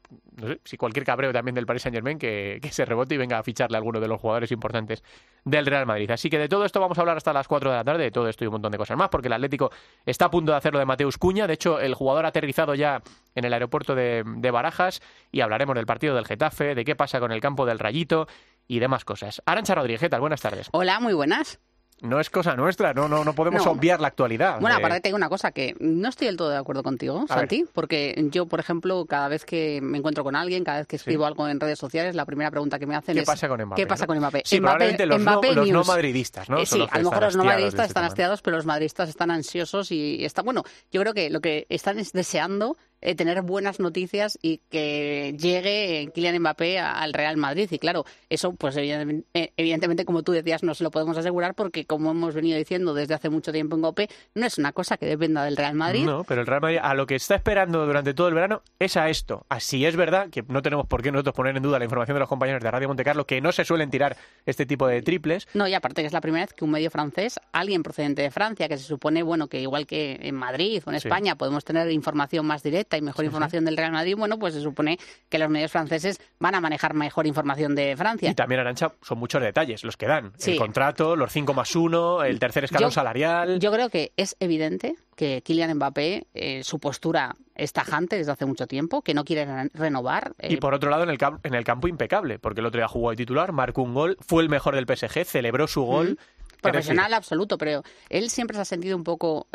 cabreo también del Paris Saint-Germain que se rebote y venga a ficharle a alguno de los jugadores importantes del Real Madrid. Así que de todo esto vamos a hablar hasta las 4 de la tarde, de todo esto y un montón de cosas más, porque el Atlético está a punto de hacerlo de Mateus Cunha. De hecho, el jugador ha aterrizado ya en el aeropuerto de Barajas, y hablaremos del partido del Getafe, de qué pasa con el campo del Rayito y demás cosas. Arantxa Rodríguez, ¿qué tal? Buenas tardes. Hola, muy buenas. No es cosa nuestra, no podemos obviar la actualidad. Bueno, aparte te digo una cosa, que no estoy del todo de acuerdo contigo, Santi, porque yo, por ejemplo, cada vez que me encuentro con alguien, cada vez que escribo algo en redes sociales, la primera pregunta que me hacen es ¿qué pasa con Mbappé? ¿Qué pasa con Mbappé? Sí, probablemente los no madridistas, ¿no? Sí, a lo mejor los no madridistas están hastiados, pero los madridistas están ansiosos y están... Bueno, yo creo que lo que están es deseando tener buenas noticias y que llegue Kylian Mbappé al Real Madrid. Y claro, eso pues evidentemente, como tú decías, no se lo podemos asegurar porque, como hemos venido diciendo desde hace mucho tiempo en Mbappé, no es una cosa que dependa del Real Madrid. No, pero el Real Madrid a lo que está esperando durante todo el verano es a esto. Así es verdad que no tenemos por qué nosotros poner en duda la información de los compañeros de Radio Montecarlo, que no se suelen tirar este tipo de triples. No, y aparte que es la primera vez que un medio francés, alguien procedente de Francia, que se supone, bueno, que igual que en Madrid o en España podemos tener información más directa y mejor información del Real Madrid, bueno, pues se supone que los medios franceses van a manejar mejor información de Francia. Y también, Arantxa, son muchos detalles los que dan. El contrato, los 5+1, el tercer escalón salarial... Yo creo que es evidente que Kylian Mbappé, su postura es tajante desde hace mucho tiempo, que no quiere renovar. Y por otro lado, en el campo impecable, porque el otro día jugó de titular, marcó un gol, fue el mejor del PSG, celebró su gol... Profesional absoluto, pero él siempre se ha sentido un poco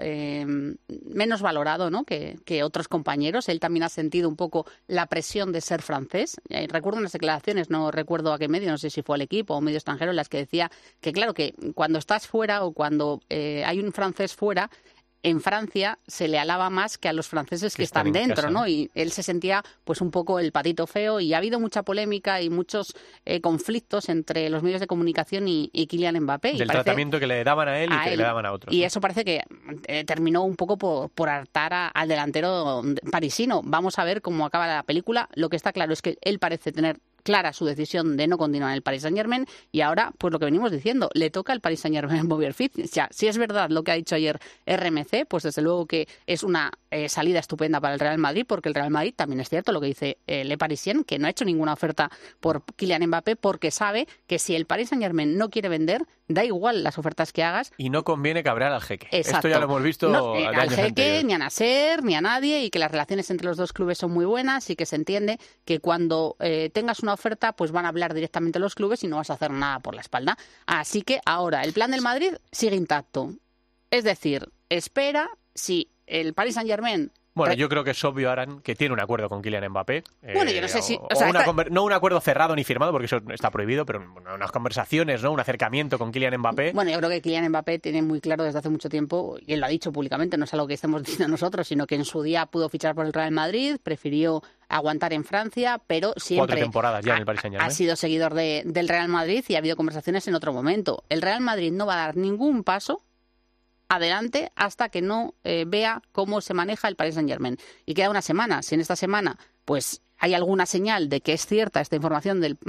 menos valorado, ¿no? que otros compañeros. Él también ha sentido un poco la presión de ser francés. Recuerdo unas declaraciones, no recuerdo a qué medio, no sé si fue al Equipo o un medio extranjero, en las que decía que, claro, que cuando estás fuera o cuando hay un francés fuera, en Francia se le alaba más que a los franceses que están dentro, ¿no? Y él se sentía pues un poco el patito feo, y ha habido mucha polémica y muchos conflictos entre los medios de comunicación y Kylian Mbappé. Del tratamiento que le daban a él y que le daban a otros. Y eso parece que terminó un poco por hartar al delantero parisino. Vamos a ver cómo acaba la película. Lo que está claro es que él parece tener clara su decisión de no continuar en el Paris Saint-Germain, y ahora, pues lo que venimos diciendo, le toca al Paris Saint-Germain mover ficha. Si es verdad lo que ha dicho ayer RMC, pues desde luego que es una salida estupenda para el Real Madrid, porque el Real Madrid también es cierto lo que dice Le Parisien, que no ha hecho ninguna oferta por Kylian Mbappé porque sabe que si el Paris Saint-Germain no quiere vender, da igual las ofertas que hagas. Y no conviene cabrear al jeque. Exacto. Esto ya lo hemos visto al jeque, ni a Nasser, ni a nadie, y que las relaciones entre los dos clubes son muy buenas y que se entiende que cuando tengas una oferta pues van a hablar directamente los clubes y no vas a hacer nada por la espalda. Así que ahora el plan del Madrid sigue intacto. Es decir, espera si el Paris Saint-Germain... Bueno, yo creo que es obvio, Aran, que tiene un acuerdo con Kylian Mbappé. Bueno, yo no sé si... no un acuerdo cerrado ni firmado, porque eso está prohibido, pero unas conversaciones, ¿no? Un acercamiento con Kylian Mbappé. Bueno, yo creo que Kylian Mbappé tiene muy claro desde hace mucho tiempo, y él lo ha dicho públicamente, no es algo que estemos diciendo nosotros, sino que en su día pudo fichar por el Real Madrid, prefirió aguantar en Francia, pero siempre 4 temporadas ya en el Paris Saint-Germain. Ha sido seguidor del Real Madrid y ha habido conversaciones en otro momento. El Real Madrid no va a dar ningún paso adelante hasta que no vea cómo se maneja el Paris Saint-Germain. Y queda una semana. Si en esta semana pues hay alguna señal de que es cierta esta información de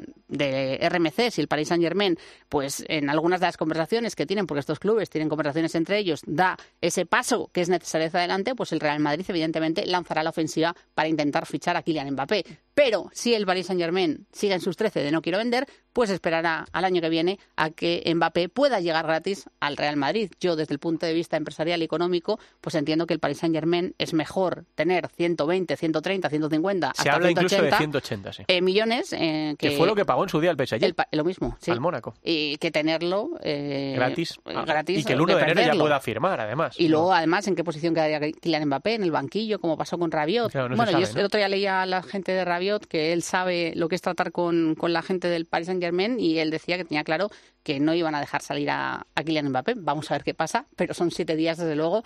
RMC, si el Paris Saint-Germain, pues en algunas de las conversaciones que tienen, porque estos clubes tienen conversaciones entre ellos, da ese paso que es necesario hacia adelante, pues el Real Madrid evidentemente lanzará la ofensiva para intentar fichar a Kylian Mbappé. Pero si el Paris Saint-Germain sigue en sus 13 de no quiero vender, pues esperará al año que viene a que Mbappé pueda llegar gratis al Real Madrid. Yo, desde el punto de vista empresarial y económico, pues entiendo que el Paris Saint-Germain es mejor tener 120, 130, 150, se habla 180, incluso de 180, sí. Millones. Que fue lo que pagó en su día el PSG. Lo mismo, sí. Al Mónaco. Y que tenerlo gratis. Y que el 1 de enero ya pueda firmar, además. Y luego, además, ¿en qué posición quedaría Kylian Mbappé? ¿En el banquillo? Como pasó con Rabiot. Claro, no bueno, sabe, yo el otro día leía a la gente de Rabiot que él sabe lo que es tratar con la gente del Paris Saint-Germain, y él decía que tenía claro que no iban a dejar salir a Kylian Mbappé. Vamos a ver qué pasa, pero son 7 días, desde luego,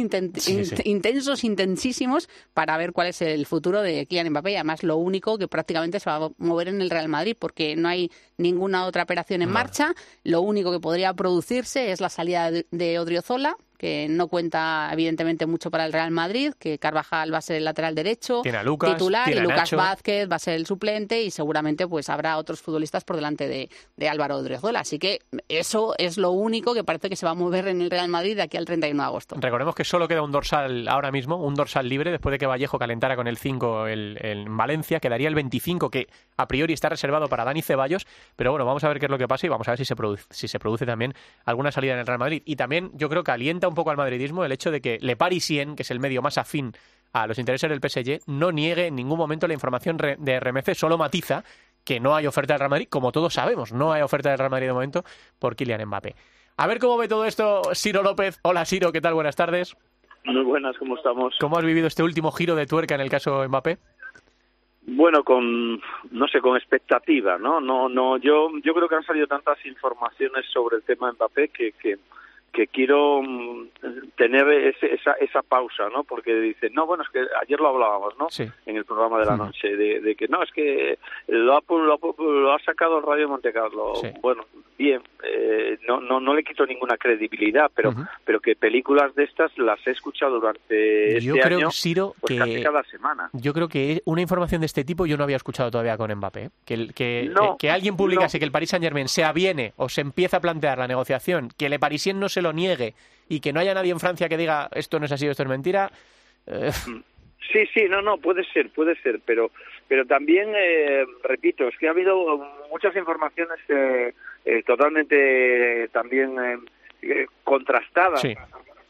intensos, intensísimos, para ver cuál es el futuro de Kylian Mbappé. Y además, lo único que prácticamente se va a mover en el Real Madrid, porque no hay ninguna otra operación en marcha. Lo único que podría producirse es la salida de Odriozola, que no cuenta evidentemente mucho para el Real Madrid, que Carvajal va a ser el lateral derecho titular, y Lucas Vázquez va a ser el suplente, y seguramente pues habrá otros futbolistas por delante de Álvaro Odriozola. Así que eso es lo único que parece que se va a mover en el Real Madrid de aquí al 31 de agosto. Recordemos que solo queda un dorsal ahora mismo, un dorsal libre, después de que Vallejo calentara con el 5 en Valencia. Quedaría el 25, que a priori está reservado para Dani Ceballos, pero bueno, vamos a ver qué es lo que pasa y vamos a ver si se produce también alguna salida en el Real Madrid. Y también yo creo que alienta un poco al madridismo el hecho de que Le Parisien, que es el medio más afín a los intereses del PSG, no niegue en ningún momento la información de RMC, solo matiza que no hay oferta del Real Madrid, como todos sabemos, no hay oferta del Real Madrid de momento por Kylian Mbappé. A ver cómo ve todo esto Ciro López. Hola Ciro, ¿qué tal? Buenas tardes. Muy buenas, ¿cómo estamos? ¿Cómo has vivido este último giro de tuerca en el caso Mbappé? Bueno, con expectativa, ¿no? Yo creo que han salido tantas informaciones sobre el tema Mbappé que quiero tener esa pausa, ¿no? Porque dicen, no, bueno, es que ayer lo hablábamos, ¿no? Sí. En el programa de la noche, de que no, es que lo ha sacado el Radio Montecarlo. Sí. Bueno, bien, no le quito ninguna credibilidad, pero que películas de estas las he escuchado durante este yo creo, año, Ciro, pues casi cada semana. Yo creo que una información de este tipo yo no había escuchado todavía con Mbappé. Que alguien publicase que el Paris Saint-Germain se aviene o se empieza a plantear la negociación, que Le Parisien no se lo niegue y que no haya nadie en Francia que diga esto no es así, esto es mentira. Sí, no, puede ser, pero también, repito, es que ha habido muchas informaciones totalmente también contrastadas. Sí.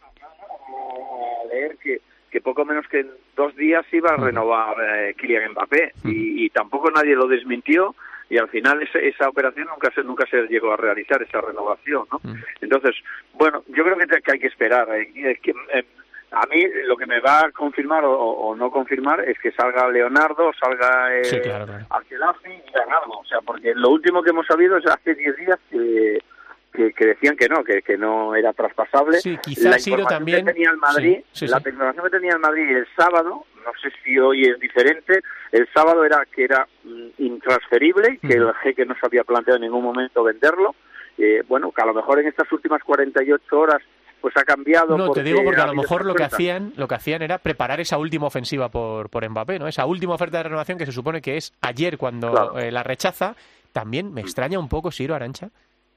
A leer que poco menos que en 2 días iba a renovar Kylian Mbappé y tampoco nadie lo desmintió. Y al final esa operación nunca se llegó a realizar, esa renovación, ¿no? Entonces, bueno, yo creo que hay que esperar. Es que a mí lo que me va a confirmar o no confirmar es que salga Leonardo, salga claro. Al-Khelafi y Leonardo. O sea, porque lo último que hemos sabido es hace 10 días que decían que no era traspasable. Sí, quizás Ciro también. Que tenía el Madrid, la información que tenía el Madrid el sábado, no sé si hoy es diferente, el sábado era que era intransferible, que el jeque no se había planteado en ningún momento venderlo. Bueno, que a lo mejor en estas últimas 48 horas pues ha cambiado. No, te digo porque a lo mejor lo que hacían era preparar esa última ofensiva por Mbappé, ¿no? Esa última oferta de renovación que se supone que es ayer cuando la rechaza. También me extraña un poco, Ciro, Arantxa,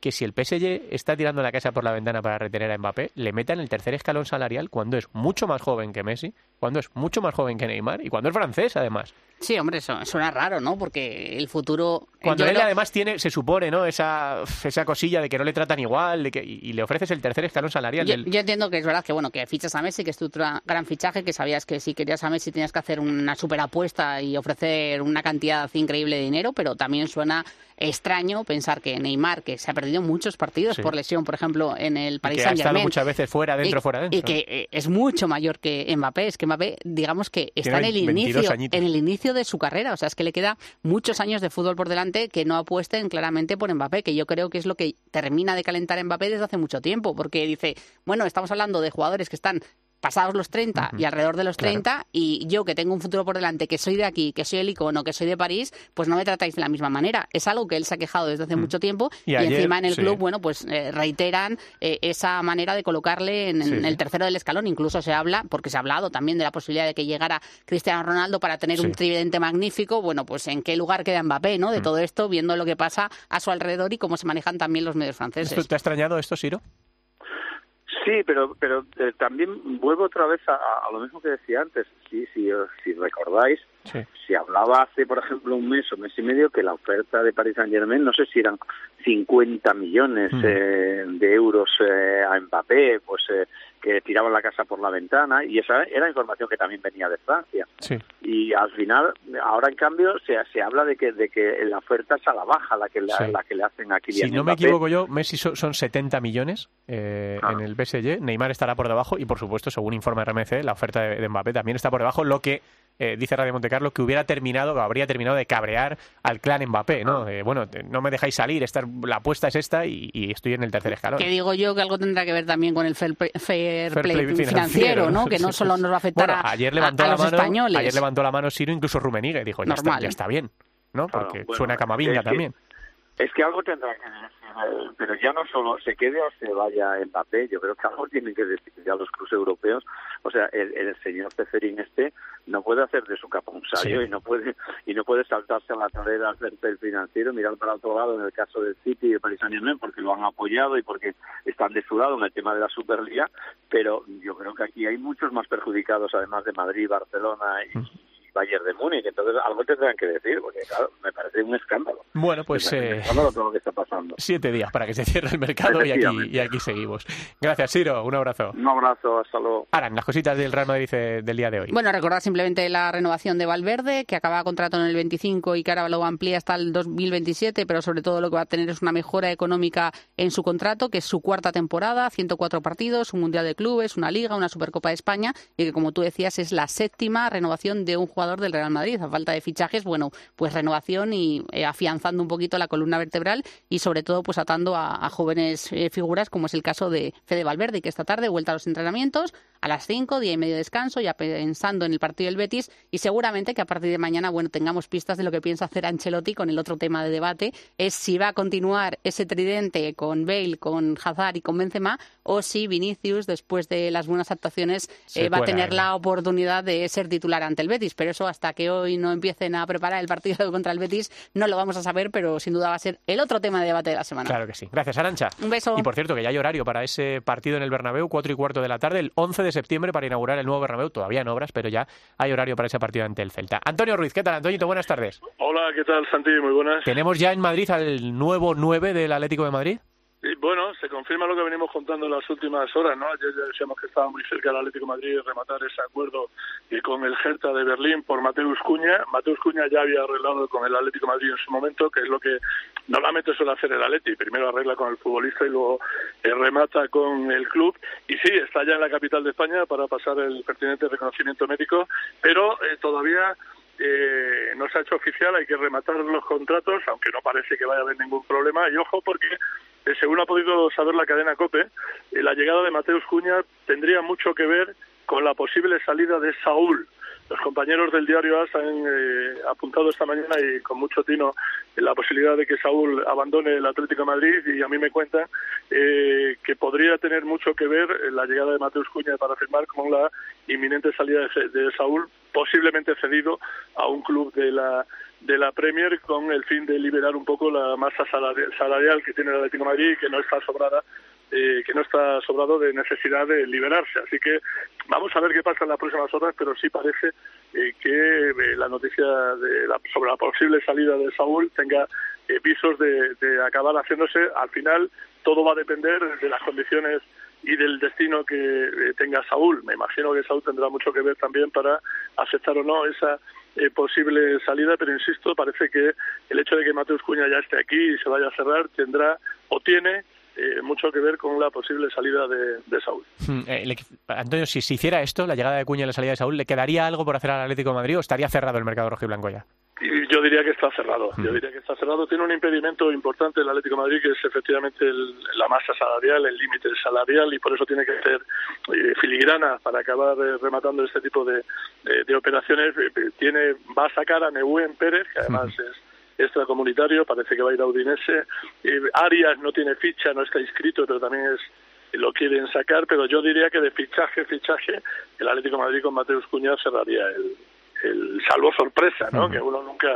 que si el PSG está tirando la casa por la ventana para retener a Mbappé, le metan el tercer escalón salarial cuando es mucho más joven que Messi, cuando es mucho más joven que Neymar y cuando es francés, además. Sí, hombre, eso suena raro, ¿no? Porque el futuro... Cuando él además tiene, se supone, ¿no? Esa cosilla de que no le tratan igual y le ofreces el tercer escalón salarial. Yo entiendo que es verdad que, bueno, que fichas a Messi, que es tu gran fichaje, que sabías que si querías a Messi tenías que hacer una super apuesta y ofrecer una cantidad increíble de dinero, pero también suena extraño pensar que Neymar, que se ha perdido muchos partidos por lesión, por ejemplo, en el Paris Saint-Germain, que ha estado muchas veces fuera dentro. Y que es mucho mayor que Mbappé. Es que Mbappé, digamos que está en el inicio de su carrera. O sea, es que le queda muchos años de fútbol por delante, que no apuesten claramente por Mbappé, que yo creo que es lo que termina de calentar a Mbappé desde hace mucho tiempo, porque dice, bueno, estamos hablando de jugadores que están pasados los 30 y alrededor de los 30, y yo que tengo un futuro por delante, que soy de aquí, que soy el icono, que soy de París, pues no me tratáis de la misma manera. Es algo que él se ha quejado desde hace mucho tiempo y ayer, encima en el club, bueno, pues reiteran esa manera de colocarle en el tercero del escalón. Incluso se habla, porque se ha hablado también de la posibilidad de que llegara Cristiano Ronaldo para tener un tridente magnífico. Bueno, pues en qué lugar queda Mbappé, ¿no? De todo esto, viendo lo que pasa a su alrededor y cómo se manejan también los medios franceses. ¿Te ha extrañado esto, Siro? Sí, pero también vuelvo otra vez a lo mismo que decía antes. Si recordáis, se hablaba hace, por ejemplo, un mes o mes y medio que la oferta de Paris Saint-Germain, no sé si eran 50 millones de euros a Mbappé, pues que tiraban la casa por la ventana, y esa era información que también venía de Francia. Sí. Y al final, ahora en cambio, se habla de que la oferta es a la baja, la que le hacen a Kylian Mbappé. Si no me equivoco yo, Messi son 70 millones en el PSG, Neymar estará por debajo y, por supuesto, según informa RMC, la oferta de Mbappé también está por debajo, lo que dice Radio Montecarlo que habría terminado de cabrear al clan Mbappé, ¿no? No me dejáis salir, la apuesta es esta y estoy en el tercer escalón. Que digo yo que algo tendrá que ver también con el fair play financiero, ¿no? Que no solo nos va a afectar a los españoles. Ayer levantó la mano Siro, incluso Rummenigge, dijo, ya está bien, ¿no? Porque suena Camavinga también. Es que algo tendrá que decir, pero ya no solo se quede o se vaya Mbappé, yo creo que algo tienen que decir ya los clubes europeos. O sea, el señor Ceferín no puede hacer de su capa un sallo y no puede saltarse a la torera al fair financiero, mirar para otro lado en el caso del City y del Paris Saint-Germain porque lo han apoyado y porque están de su lado en el tema de la Superliga, pero yo creo que aquí hay muchos más perjudicados, además de Madrid, Barcelona y Bayern de Múnich, entonces algo tendrán que decir, porque claro, me parece un escándalo. Bueno, pues un escándalo todo lo que está pasando. 7 días para que se cierre el mercado y aquí seguimos. Gracias, Siro, un abrazo. Un abrazo, hasta luego. Aran, las cositas del Real Madrid del día de hoy. Bueno, recordar simplemente la renovación de Valverde, que acaba contrato en el 25 y que ahora lo amplía hasta el 2027, pero sobre todo lo que va a tener es una mejora económica en su contrato, que es su cuarta temporada, 104 partidos, un Mundial de Clubes, una Liga, una Supercopa de España, y que, como tú decías, es la 7ª renovación de un jugador del Real Madrid. A falta de fichajes, bueno, pues renovación y afianzando un poquito la columna vertebral y sobre todo pues atando a jóvenes figuras, como es el caso de Fede Valverde, que esta tarde vuelta a los entrenamientos a las 5, día y medio de descanso, ya pensando en el partido del Betis, y seguramente que a partir de mañana, bueno, tengamos pistas de lo que piensa hacer Ancelotti con el otro tema de debate, es si va a continuar ese tridente con Bale, con Hazard y con Benzema, o si Vinicius, después de las buenas actuaciones, va a tener la oportunidad de ser titular ante el Betis. Pero eso, hasta que hoy no empiecen a preparar el partido contra el Betis, no lo vamos a saber, pero sin duda va a ser el otro tema de debate de la semana. Claro que sí. Gracias, Arantxa. Un beso. Y por cierto, que ya hay horario para ese partido en el Bernabéu, 4:15 de la tarde, el 11 de septiembre, para inaugurar el nuevo Bernabéu. Todavía en obras, pero ya hay horario para ese partido ante el Celta. Antonio Ruiz, ¿qué tal, Antoñito? Buenas tardes. Hola, ¿qué tal, Santi? Muy buenas. ¿Tenemos ya en Madrid al nuevo 9 del Atlético de Madrid? Y bueno, se confirma lo que venimos contando en las últimas horas, ¿no? Ayer ya decíamos que estaba muy cerca el Atlético de Madrid de rematar ese acuerdo con el Hertha de Berlín por Mateus Cunha. Mateus Cunha ya había arreglado con el Atlético de Madrid en su momento, que es lo que normalmente suele hacer el Atleti. Primero arregla con el futbolista y luego remata con el club. Y sí, está ya en la capital de España para pasar el pertinente reconocimiento médico, pero todavía no se ha hecho oficial, hay que rematar los contratos, aunque no parece que vaya a haber ningún problema. Y ojo, porque según ha podido saber la cadena COPE, la llegada de Mateus Cunha tendría mucho que ver con la posible salida de Saúl. Los compañeros del diario AS han apuntado esta mañana y con mucho tino la posibilidad de que Saúl abandone el Atlético de Madrid, y a mí me cuentan que podría tener mucho que ver la llegada de Mateus Cunha para firmar con la inminente salida de Saúl, posiblemente cedido a un club de la Premier con el fin de liberar un poco la masa salarial que tiene el Atlético de Madrid, que no está sobrado de necesidad de liberarse. Así que vamos a ver qué pasa en las próximas horas, pero sí parece que la noticia sobre la posible salida de Saúl tenga visos de acabar haciéndose. Al final todo va a depender de las condiciones y del destino que tenga Saúl. Me imagino que Saúl tendrá mucho que ver también para aceptar o no esa posible salida, pero insisto, parece que el hecho de que Mateus Cunha ya esté aquí y se vaya a cerrar tiene mucho que ver con la posible salida de Saúl. Antonio, si se hiciera esto, la llegada de Cunha y la salida de Saúl, ¿le quedaría algo por hacer al Atlético de Madrid o estaría cerrado el mercado rojiblanco ya? Yo diría que está cerrado. Tiene un impedimento importante el Atlético de Madrid, que es efectivamente la masa salarial, el límite salarial, y por eso tiene que ser filigrana para acabar rematando este tipo de operaciones. Va a sacar a Nehuen Pérez, que además es extracomunitario, parece que va a ir a Udinese. Arias no tiene ficha, no está inscrito, pero también lo quieren sacar. Pero yo diría que de fichaje, el Atlético de Madrid con Mateus Cunha cerraría el salvo sorpresa, ¿no? Que uno nunca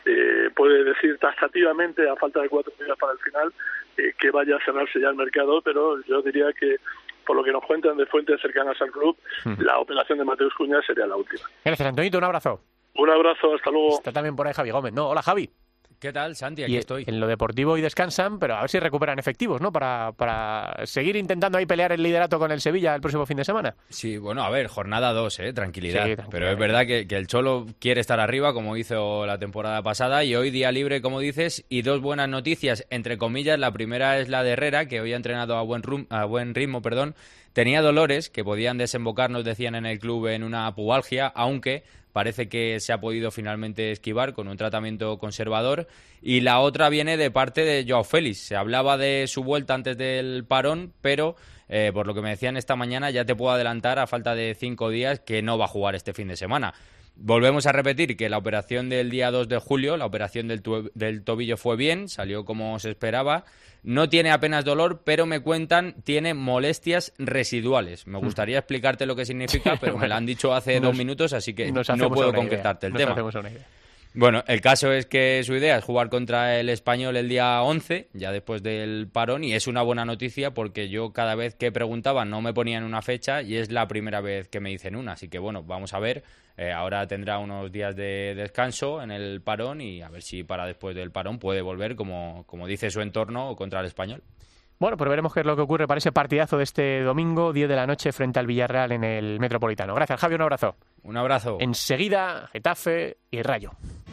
puede decir taxativamente, a falta de 4 días para el final, que vaya a cerrarse ya el mercado, pero yo diría que, por lo que nos cuentan de fuentes cercanas al club, la operación de Mateus Cunha sería la última. Gracias, Antonito, un abrazo. Un abrazo, hasta luego. Está también por ahí Javi Gómez. No, hola, Javi. ¿Qué tal, Santi? Aquí estoy. En lo deportivo hoy descansan, pero a ver si recuperan efectivos, ¿no? Para seguir intentando ahí pelear el liderato con el Sevilla el próximo fin de semana. Sí, bueno, a ver, jornada 2, tranquilidad. Sí, tranquilidad. Pero es verdad que el Cholo quiere estar arriba, como hizo la temporada pasada, y hoy día libre, como dices, y 2 buenas noticias, entre comillas. La primera es la de Herrera, que hoy ha entrenado a buen ritmo. Tenía dolores que podían desembocar, nos decían en el club, en una pubalgia, aunque parece que se ha podido finalmente esquivar con un tratamiento conservador. Y la otra viene de parte de Joao Félix. Se hablaba de su vuelta antes del parón, pero por lo que me decían esta mañana, ya te puedo adelantar, a falta de 5 días, que no va a jugar este fin de semana. Volvemos a repetir que la operación del día 2 de julio, la operación del tobillo fue bien, salió como se esperaba. No tiene apenas dolor, pero me cuentan, tiene molestias residuales. Me gustaría explicarte lo que significa, pero me lo han dicho hace 2 minutos, así que no puedo concretarte el tema. Bueno, el caso es que su idea es jugar contra el Español el día 11, ya después del parón, y es una buena noticia porque yo cada vez que preguntaba no me ponían una fecha y es la primera vez que me dicen una. Así que bueno, vamos a ver. Ahora tendrá unos días de descanso en el parón y a ver si para después del parón puede volver, como dice su entorno, contra el Español. Bueno, pues veremos qué es lo que ocurre para ese partidazo de este domingo, 10 de la noche, frente al Villarreal en el Metropolitano. Gracias, Javi, un abrazo. Un abrazo. Enseguida, Getafe y Rayo.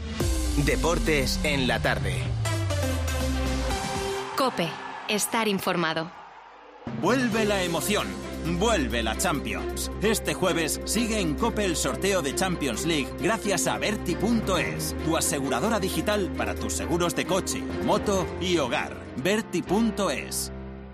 Deportes en la tarde. COPE. Estar informado. Vuelve la emoción. Vuelve la Champions. Este jueves sigue en COPE el sorteo de Champions League gracias a Berti.es, tu aseguradora digital para tus seguros de coche, moto y hogar. Berti.es.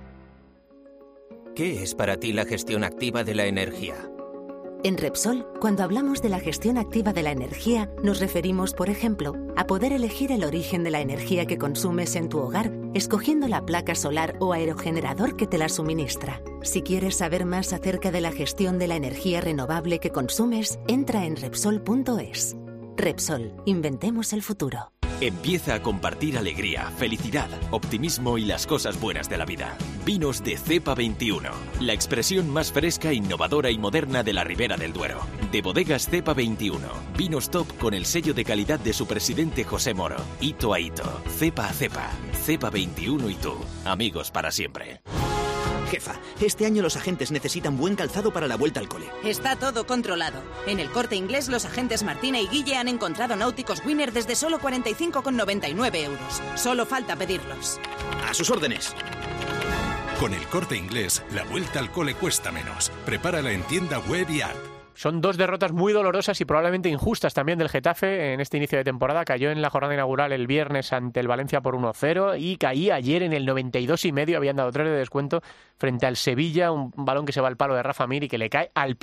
¿Qué es para ti la gestión activa de la energía? En Repsol, cuando hablamos de la gestión activa de la energía, nos referimos, por ejemplo, a poder elegir el origen de la energía que consumes en tu hogar, escogiendo la placa solar o aerogenerador que te la suministra. Si quieres saber más acerca de la gestión de la energía renovable que consumes, entra en Repsol.es. Repsol, inventemos el futuro. Empieza a compartir alegría, felicidad, optimismo y las cosas buenas de la vida. Vinos de Cepa 21, la expresión más fresca, innovadora y moderna de la Ribera del Duero. De Bodegas Cepa 21, vinos top con el sello de calidad de su presidente José Moro. Hito a hito, cepa a cepa, Cepa 21 y tú, amigos para siempre. Jefa, este año los agentes necesitan buen calzado para la vuelta al cole. Está todo controlado. En el Corte Inglés, los agentes Martina y Guille han encontrado náuticos Winner desde solo 45,99 euros. Solo falta pedirlos. A sus órdenes. Con el Corte Inglés, la vuelta al cole cuesta menos. Prepárala en tienda web y app. Son 2 derrotas muy dolorosas y probablemente injustas también del Getafe en este inicio de temporada. Cayó en la jornada inaugural el viernes ante el Valencia por 1-0 y caía ayer en el 92,5. Habían dado 3 de descuento frente al Sevilla. Un balón que se va al palo de Rafa Mir y que le cae al pie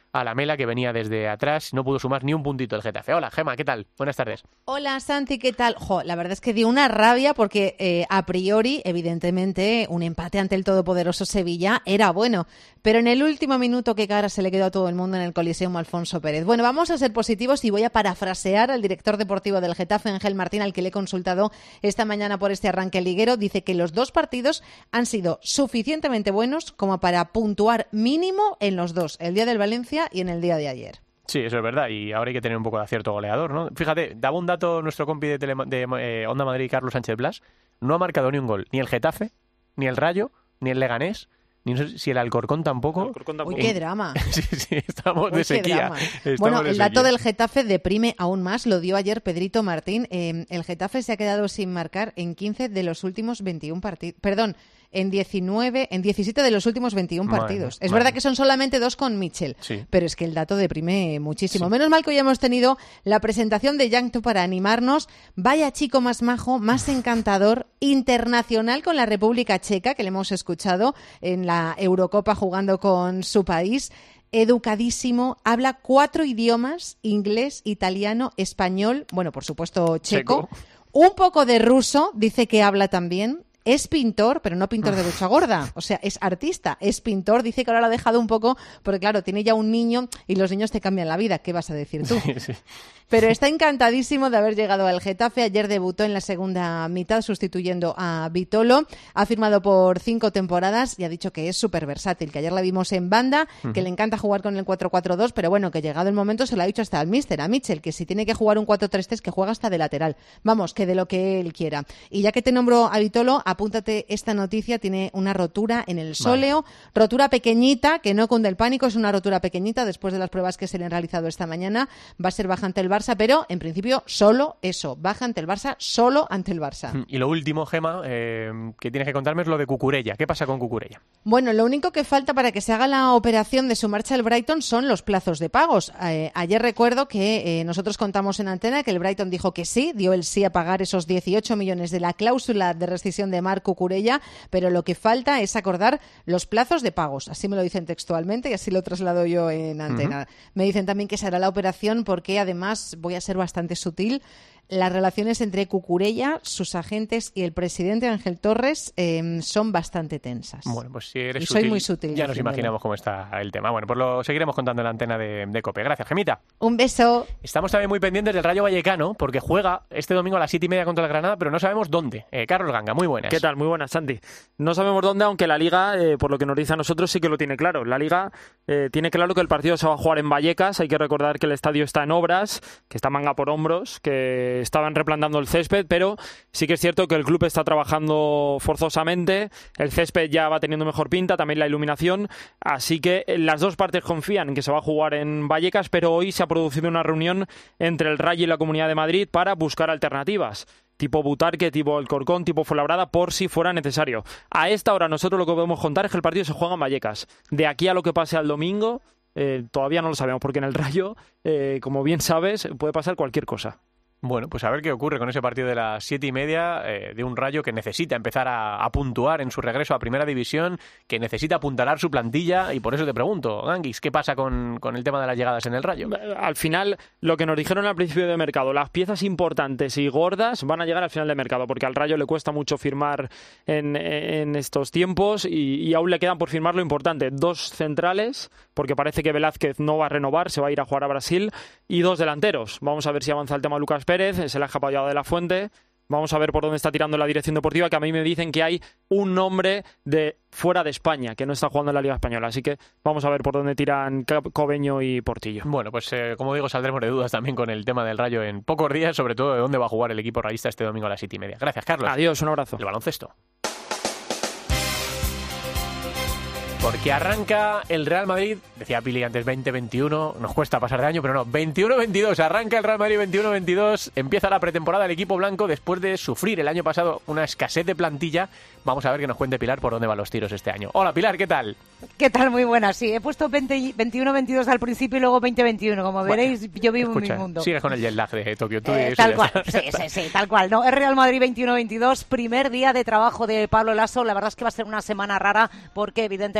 a la Mela, que venía desde atrás, no pudo sumar ni un puntito el Getafe. Hola, Gema, ¿qué tal? Buenas tardes. Hola, Santi, ¿qué tal? La verdad es que dio una rabia porque a priori, evidentemente, un empate ante el todopoderoso Sevilla era bueno, pero en el último minuto qué cara se le quedó a todo el mundo en el Coliseum Alfonso Pérez. Bueno, vamos a ser positivos y voy a parafrasear al director deportivo del Getafe, Ángel Martín, al que le he consultado esta mañana por este arranque liguero. Dice que los dos partidos han sido suficientemente buenos como para puntuar mínimo en los dos, el día del Valencia y en el día de ayer. Sí, eso es verdad, y ahora hay que tener un poco de acierto goleador, ¿no? Fíjate, daba un dato nuestro compi de Onda Madrid, Carlos Sánchez Blas, no ha marcado ni un gol, ni el Getafe, ni el Rayo, ni el Leganés, ni no sé si el Alcorcón tampoco. Uy, qué drama. Sí, estamos de sequía. Bueno, el dato del Getafe deprime aún más, lo dio ayer Pedrito Martín. El Getafe se ha quedado sin marcar en 15 de los últimos 21 partidos. Perdón, en 17 de los últimos 21 partidos. Es verdad que son solamente 2 con Mitchell, pero es que el dato deprime muchísimo. Sí. Menos mal que hoy hemos tenido la presentación de Yankto para animarnos. Vaya chico más majo, más encantador, internacional con la República Checa, que le hemos escuchado en la Eurocopa jugando con su país. Educadísimo, habla 4 idiomas, inglés, italiano, español, bueno, por supuesto checo. Un poco de ruso, dice que habla también. Es pintor, pero no pintor de ducha gorda. O sea, es artista, es pintor. Dice que ahora lo ha dejado un poco, porque claro, tiene ya un niño y los niños te cambian la vida. ¿Qué vas a decir tú? Sí. Pero está encantadísimo de haber llegado al Getafe. Ayer debutó en la segunda mitad sustituyendo a Vitolo. Ha firmado por 5 temporadas y ha dicho que es súper versátil, que ayer la vimos en banda, que le encanta jugar con el 4-4-2, pero bueno, que llegado el momento se lo ha dicho hasta al míster, a Mitchell, que si tiene que jugar un 4-3-3, que juega hasta de lateral. Vamos, que de lo que él quiera. Y ya que te nombro a Vitolo, apúntate esta noticia, tiene una rotura en el sóleo, rotura pequeñita, que no cunde el pánico, es una rotura pequeñita después de las pruebas que se le han realizado esta mañana. Va a ser baja ante el Barça, pero en principio solo eso, baja ante el Barça, solo ante el Barça. Y lo último, Gema, que tienes que contarme es lo de Cucurella. ¿Qué pasa con Cucurella? Bueno, lo único que falta para que se haga la operación de su marcha al Brighton son los plazos de pagos. Ayer recuerdo que nosotros contamos en antena que el Brighton dijo que sí, dio el sí a pagar esos 18 millones de la cláusula de rescisión de Marc Cucurella, pero lo que falta es acordar los plazos de pagos. Así me lo dicen textualmente y así lo traslado yo en antena. Me dicen también que se hará la operación porque además voy a ser bastante sutil. Las relaciones entre Cucurella, sus agentes y el presidente Ángel Torres son bastante tensas. Bueno, pues si eres soy muy sutil. Ya nos imaginamos cómo está el tema. Bueno, pues lo seguiremos contando en la antena de COPE. Gracias, Gemita. Un beso. Estamos también muy pendientes del Rayo Vallecano, porque juega este domingo a las 7:30 contra el Granada, pero no sabemos dónde. Carlos Ganga, muy buenas. ¿Qué tal? Muy buenas, Santi. No sabemos dónde, aunque la Liga, por lo que nos dice a nosotros, sí que lo tiene claro. La Liga tiene claro que el partido se va a jugar en Vallecas. Hay que recordar que el estadio está en obras, que está manga por hombros, que estaban replantando el césped, pero sí que es cierto que el club está trabajando forzosamente, el césped ya va teniendo mejor pinta, también la iluminación, así que las dos partes confían en que se va a jugar en Vallecas, pero hoy se ha producido una reunión entre el Rayo y la Comunidad de Madrid para buscar alternativas, tipo Butarque, tipo Alcorcón, tipo Fuenlabrada, por si fuera necesario. A esta hora nosotros lo que podemos contar es que el partido se juega en Vallecas. De aquí a lo que pase al domingo, todavía no lo sabemos, porque en el Rayo, como bien sabes, puede pasar cualquier cosa. Bueno, pues a ver qué ocurre con ese partido de las 7:30 de un Rayo que necesita empezar a puntuar en su regreso a Primera División, que necesita apuntalar su plantilla, y por eso te pregunto, Ganguis, ¿qué pasa con el tema de las llegadas en el Rayo? Al final, lo que nos dijeron al principio de mercado, las piezas importantes y gordas van a llegar al final de mercado, porque al Rayo le cuesta mucho firmar en estos tiempos y aún le quedan por firmar lo importante, 2 centrales, porque parece que Velázquez no va a renovar, se va a ir a jugar a Brasil, y 2 delanteros. Vamos a ver si avanza el tema Lucas Pérez, se le ha escapado ya de la Fuente. Vamos a ver por dónde está tirando la dirección deportiva, que a mí me dicen que hay un nombre de fuera de España, que no está jugando en la Liga Española. Así que vamos a ver por dónde tiran Cobeño y Portillo. Bueno, pues como digo, saldremos de dudas también con el tema del Rayo en pocos días, sobre todo de dónde va a jugar el equipo rayista este domingo a las 7:30. Gracias, Carlos. Adiós, un abrazo. El baloncesto. Porque arranca el Real Madrid, decía Pili antes 20-21, nos cuesta pasar de año, pero no, 21-22, arranca el Real Madrid 21-22, empieza la pretemporada del equipo blanco después de sufrir el año pasado una escasez de plantilla. Vamos a ver que nos cuente Pilar por dónde van los tiros este año. Hola Pilar, ¿qué tal? ¿Qué tal? Muy buena, sí, he puesto 21-22 al principio y luego 20-21, como veréis, yo vivo en mi mundo. Sigues con el jet lag de Tokio, tú tal cual, sí, tal cual, no, es Real Madrid 21-22, primer día de trabajo de Pablo Lasso, la verdad es que va a ser una semana rara porque evidentemente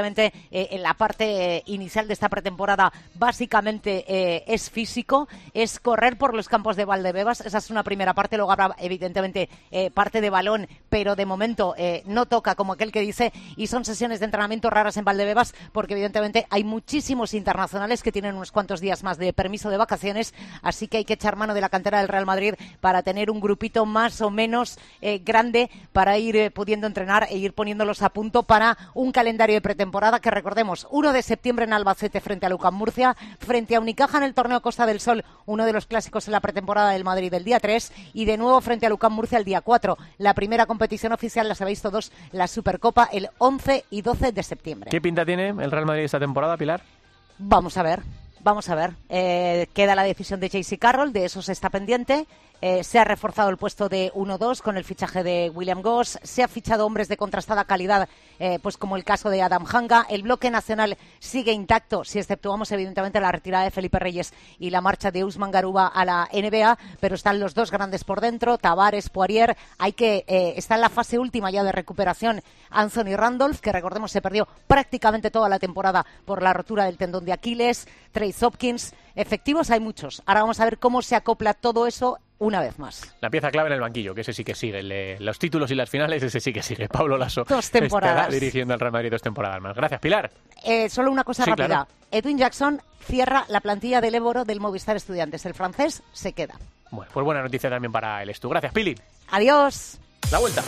evidentemente en la parte inicial de esta pretemporada básicamente es físico, es correr por los campos de Valdebebas. Esa es una primera parte, luego habrá evidentemente parte de balón, pero de momento no toca, como aquel que dice, y son sesiones de entrenamiento raras en Valdebebas porque evidentemente hay muchísimos internacionales que tienen unos cuantos días más de permiso de vacaciones, así que hay que echar mano de la cantera del Real Madrid para tener un grupito más o menos grande para ir pudiendo entrenar e ir poniéndolos a punto para un calendario de pretemporada que, recordemos, 1 de septiembre en Albacete frente a UCAM Murcia, frente a Unicaja en el torneo Costa del Sol, uno de los clásicos en la pretemporada del Madrid el día 3, y de nuevo frente a UCAM Murcia el día 4. La primera competición oficial, la sabéis todos, la Supercopa, el 11 y 12 de septiembre. ¿Qué pinta tiene el Real Madrid esta temporada, Pilar? Vamos a ver. Queda la decisión de JC Carroll, de eso se está pendiente. Se ha reforzado el puesto de 1-2 con el fichaje de William Goss. Se ha fichado hombres de contrastada calidad, pues como el caso de Adam Hanga. El bloque nacional sigue intacto, si exceptuamos evidentemente la retirada de Felipe Reyes y la marcha de Usman Garuba a la NBA, pero están los dos grandes por dentro, Tavares, Poirier. Está en la fase última ya de recuperación Anthony Randolph, que recordemos se perdió prácticamente toda la temporada por la rotura del tendón de Aquiles. Trace Hopkins. Efectivos hay muchos. Ahora vamos a ver cómo se acopla todo eso una vez más. La pieza clave en el banquillo, que ese sí que sigue. Los títulos y las finales, ese sí que sigue. Pablo Laso 2 temporadas. estará dirigiendo al Real Madrid 2 temporadas más. Gracias, Pilar. Solo una cosa rápida. Claro. Edwin Jackson cierra la plantilla del Évoro del Movistar Estudiantes. El francés se queda. Bueno, pues buena noticia también para el Estu. Gracias, Pili. Adiós. La vuelta.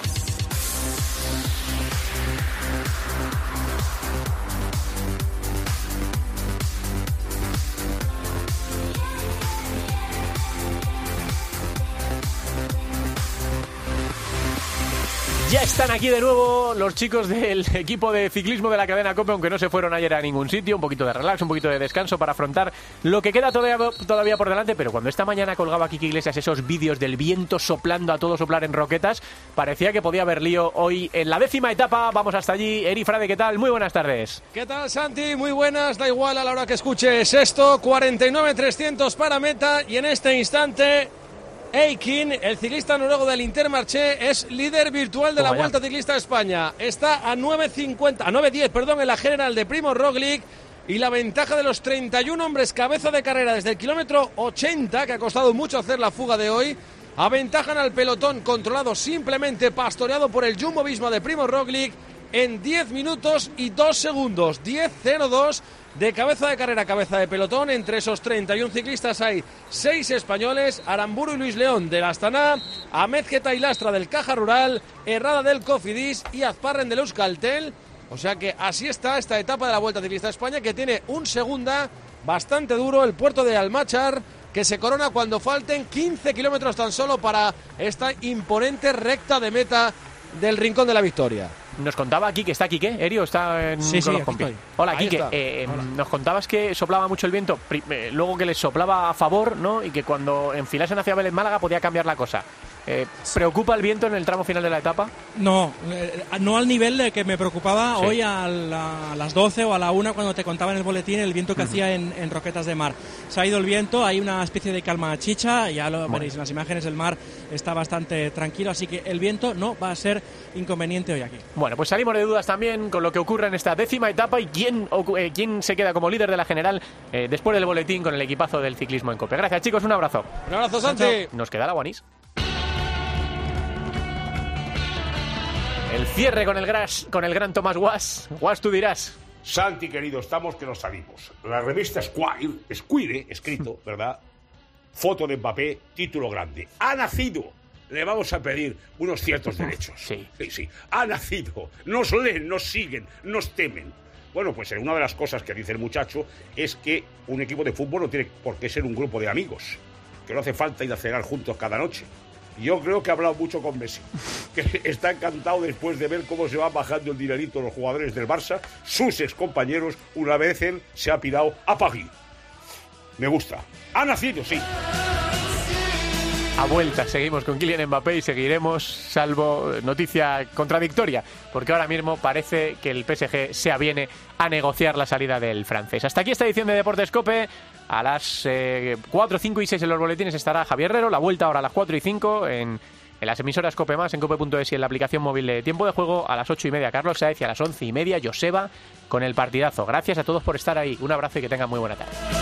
Ya están aquí de nuevo los chicos del equipo de ciclismo de la cadena COPE, aunque no se fueron ayer a ningún sitio. Un poquito de relax, un poquito de descanso para afrontar lo que queda todavía por delante. Pero cuando esta mañana colgaba Kiki Iglesias esos vídeos del viento soplando a todo soplar en roquetas, parecía que podía haber lío hoy en la 10ª etapa. Vamos hasta allí. Eri Frade, ¿qué tal? Muy buenas tardes. ¿Qué tal, Santi? Muy buenas. Da igual a la hora que escuches esto. 49.300 para meta y en este instante Eikin, el ciclista noruego del Intermarché, es líder virtual de la Vuelta Ciclista a España. Está a 9.10 en la general de Primo Roglic, y la ventaja de los 31 hombres cabeza de carrera desde el kilómetro 80, que ha costado mucho hacer la fuga de hoy, aventajan al pelotón controlado, simplemente pastoreado por el Jumbo-Visma de Primo Roglic, en 10 minutos y 2 segundos. 10.02 de cabeza de carrera, cabeza de pelotón. Entre esos 31 ciclistas hay 6 españoles: Aramburu y Luis León del Astana, Ahmed Geta y Lastra del Caja Rural, Herrada del Cofidis y Azparren del Euskaltel. O sea que así está esta etapa de la Vuelta Ciclista a España, que tiene un segunda bastante duro, el puerto de Almachar, que se corona cuando falten 15 kilómetros tan solo para esta imponente recta de meta del Rincón de la Victoria. Nos contaba aquí que está Quique, Erio, está en sí, los compis. Hola, Quique. Nos contabas que soplaba mucho el viento, luego que les soplaba a favor, ¿no? Y que cuando enfilasen hacia Vélez Málaga podía cambiar la cosa. ¿Preocupa el viento en el tramo final de la etapa? No al nivel de que me preocupaba hoy a las 12 o a la 1 cuando te contaba en el boletín el viento que hacía en Roquetas de Mar. Se ha ido el viento, hay una especie de calma chicha, ya lo veréis en las imágenes, el mar está bastante tranquilo, así que el viento no va a ser inconveniente hoy aquí. Bueno, pues salimos de dudas también con lo que ocurre en esta 10ª etapa y quién se queda como líder de la general después del boletín con el equipazo del ciclismo en COPE. Gracias, chicos, un abrazo. Un abrazo, Santi. Nos queda la Guanís. El cierre con el gran Tomás Guas. Guas, tú dirás. Santi, querido, estamos que nos salimos. La revista Esquire, escrito, ¿verdad? Foto de Mbappé, título grande. Ha nacido. Le vamos a pedir unos ciertos derechos. Sí. Ha nacido. Nos leen, nos siguen, nos temen. Bueno, pues una de las cosas que dice el muchacho es que un equipo de fútbol no tiene por qué ser un grupo de amigos, que no hace falta ir a cenar juntos cada noche. Yo creo que ha hablado mucho con Messi, que está encantado después de ver cómo se van bajando el dinerito los jugadores del Barça, sus excompañeros, una vez él se ha pirado a París. Me gusta. Ha nacido, sí. A vuelta, seguimos con Kylian Mbappé y seguiremos, salvo noticia contradictoria, porque ahora mismo parece que el PSG se aviene a negociar la salida del francés. Hasta aquí esta edición de Deportes COPE. A las 4, 5 y 6 en los boletines estará Javier Herrero. La vuelta ahora a las 4 y 5 en en las emisoras COPE+, en cope.es y en la aplicación móvil de Tiempo de Juego. A las 8:30 Carlos Saez y a las 11:30 Joseba con el partidazo. Gracias a todos por estar ahí. Un abrazo y que tengan muy buena tarde.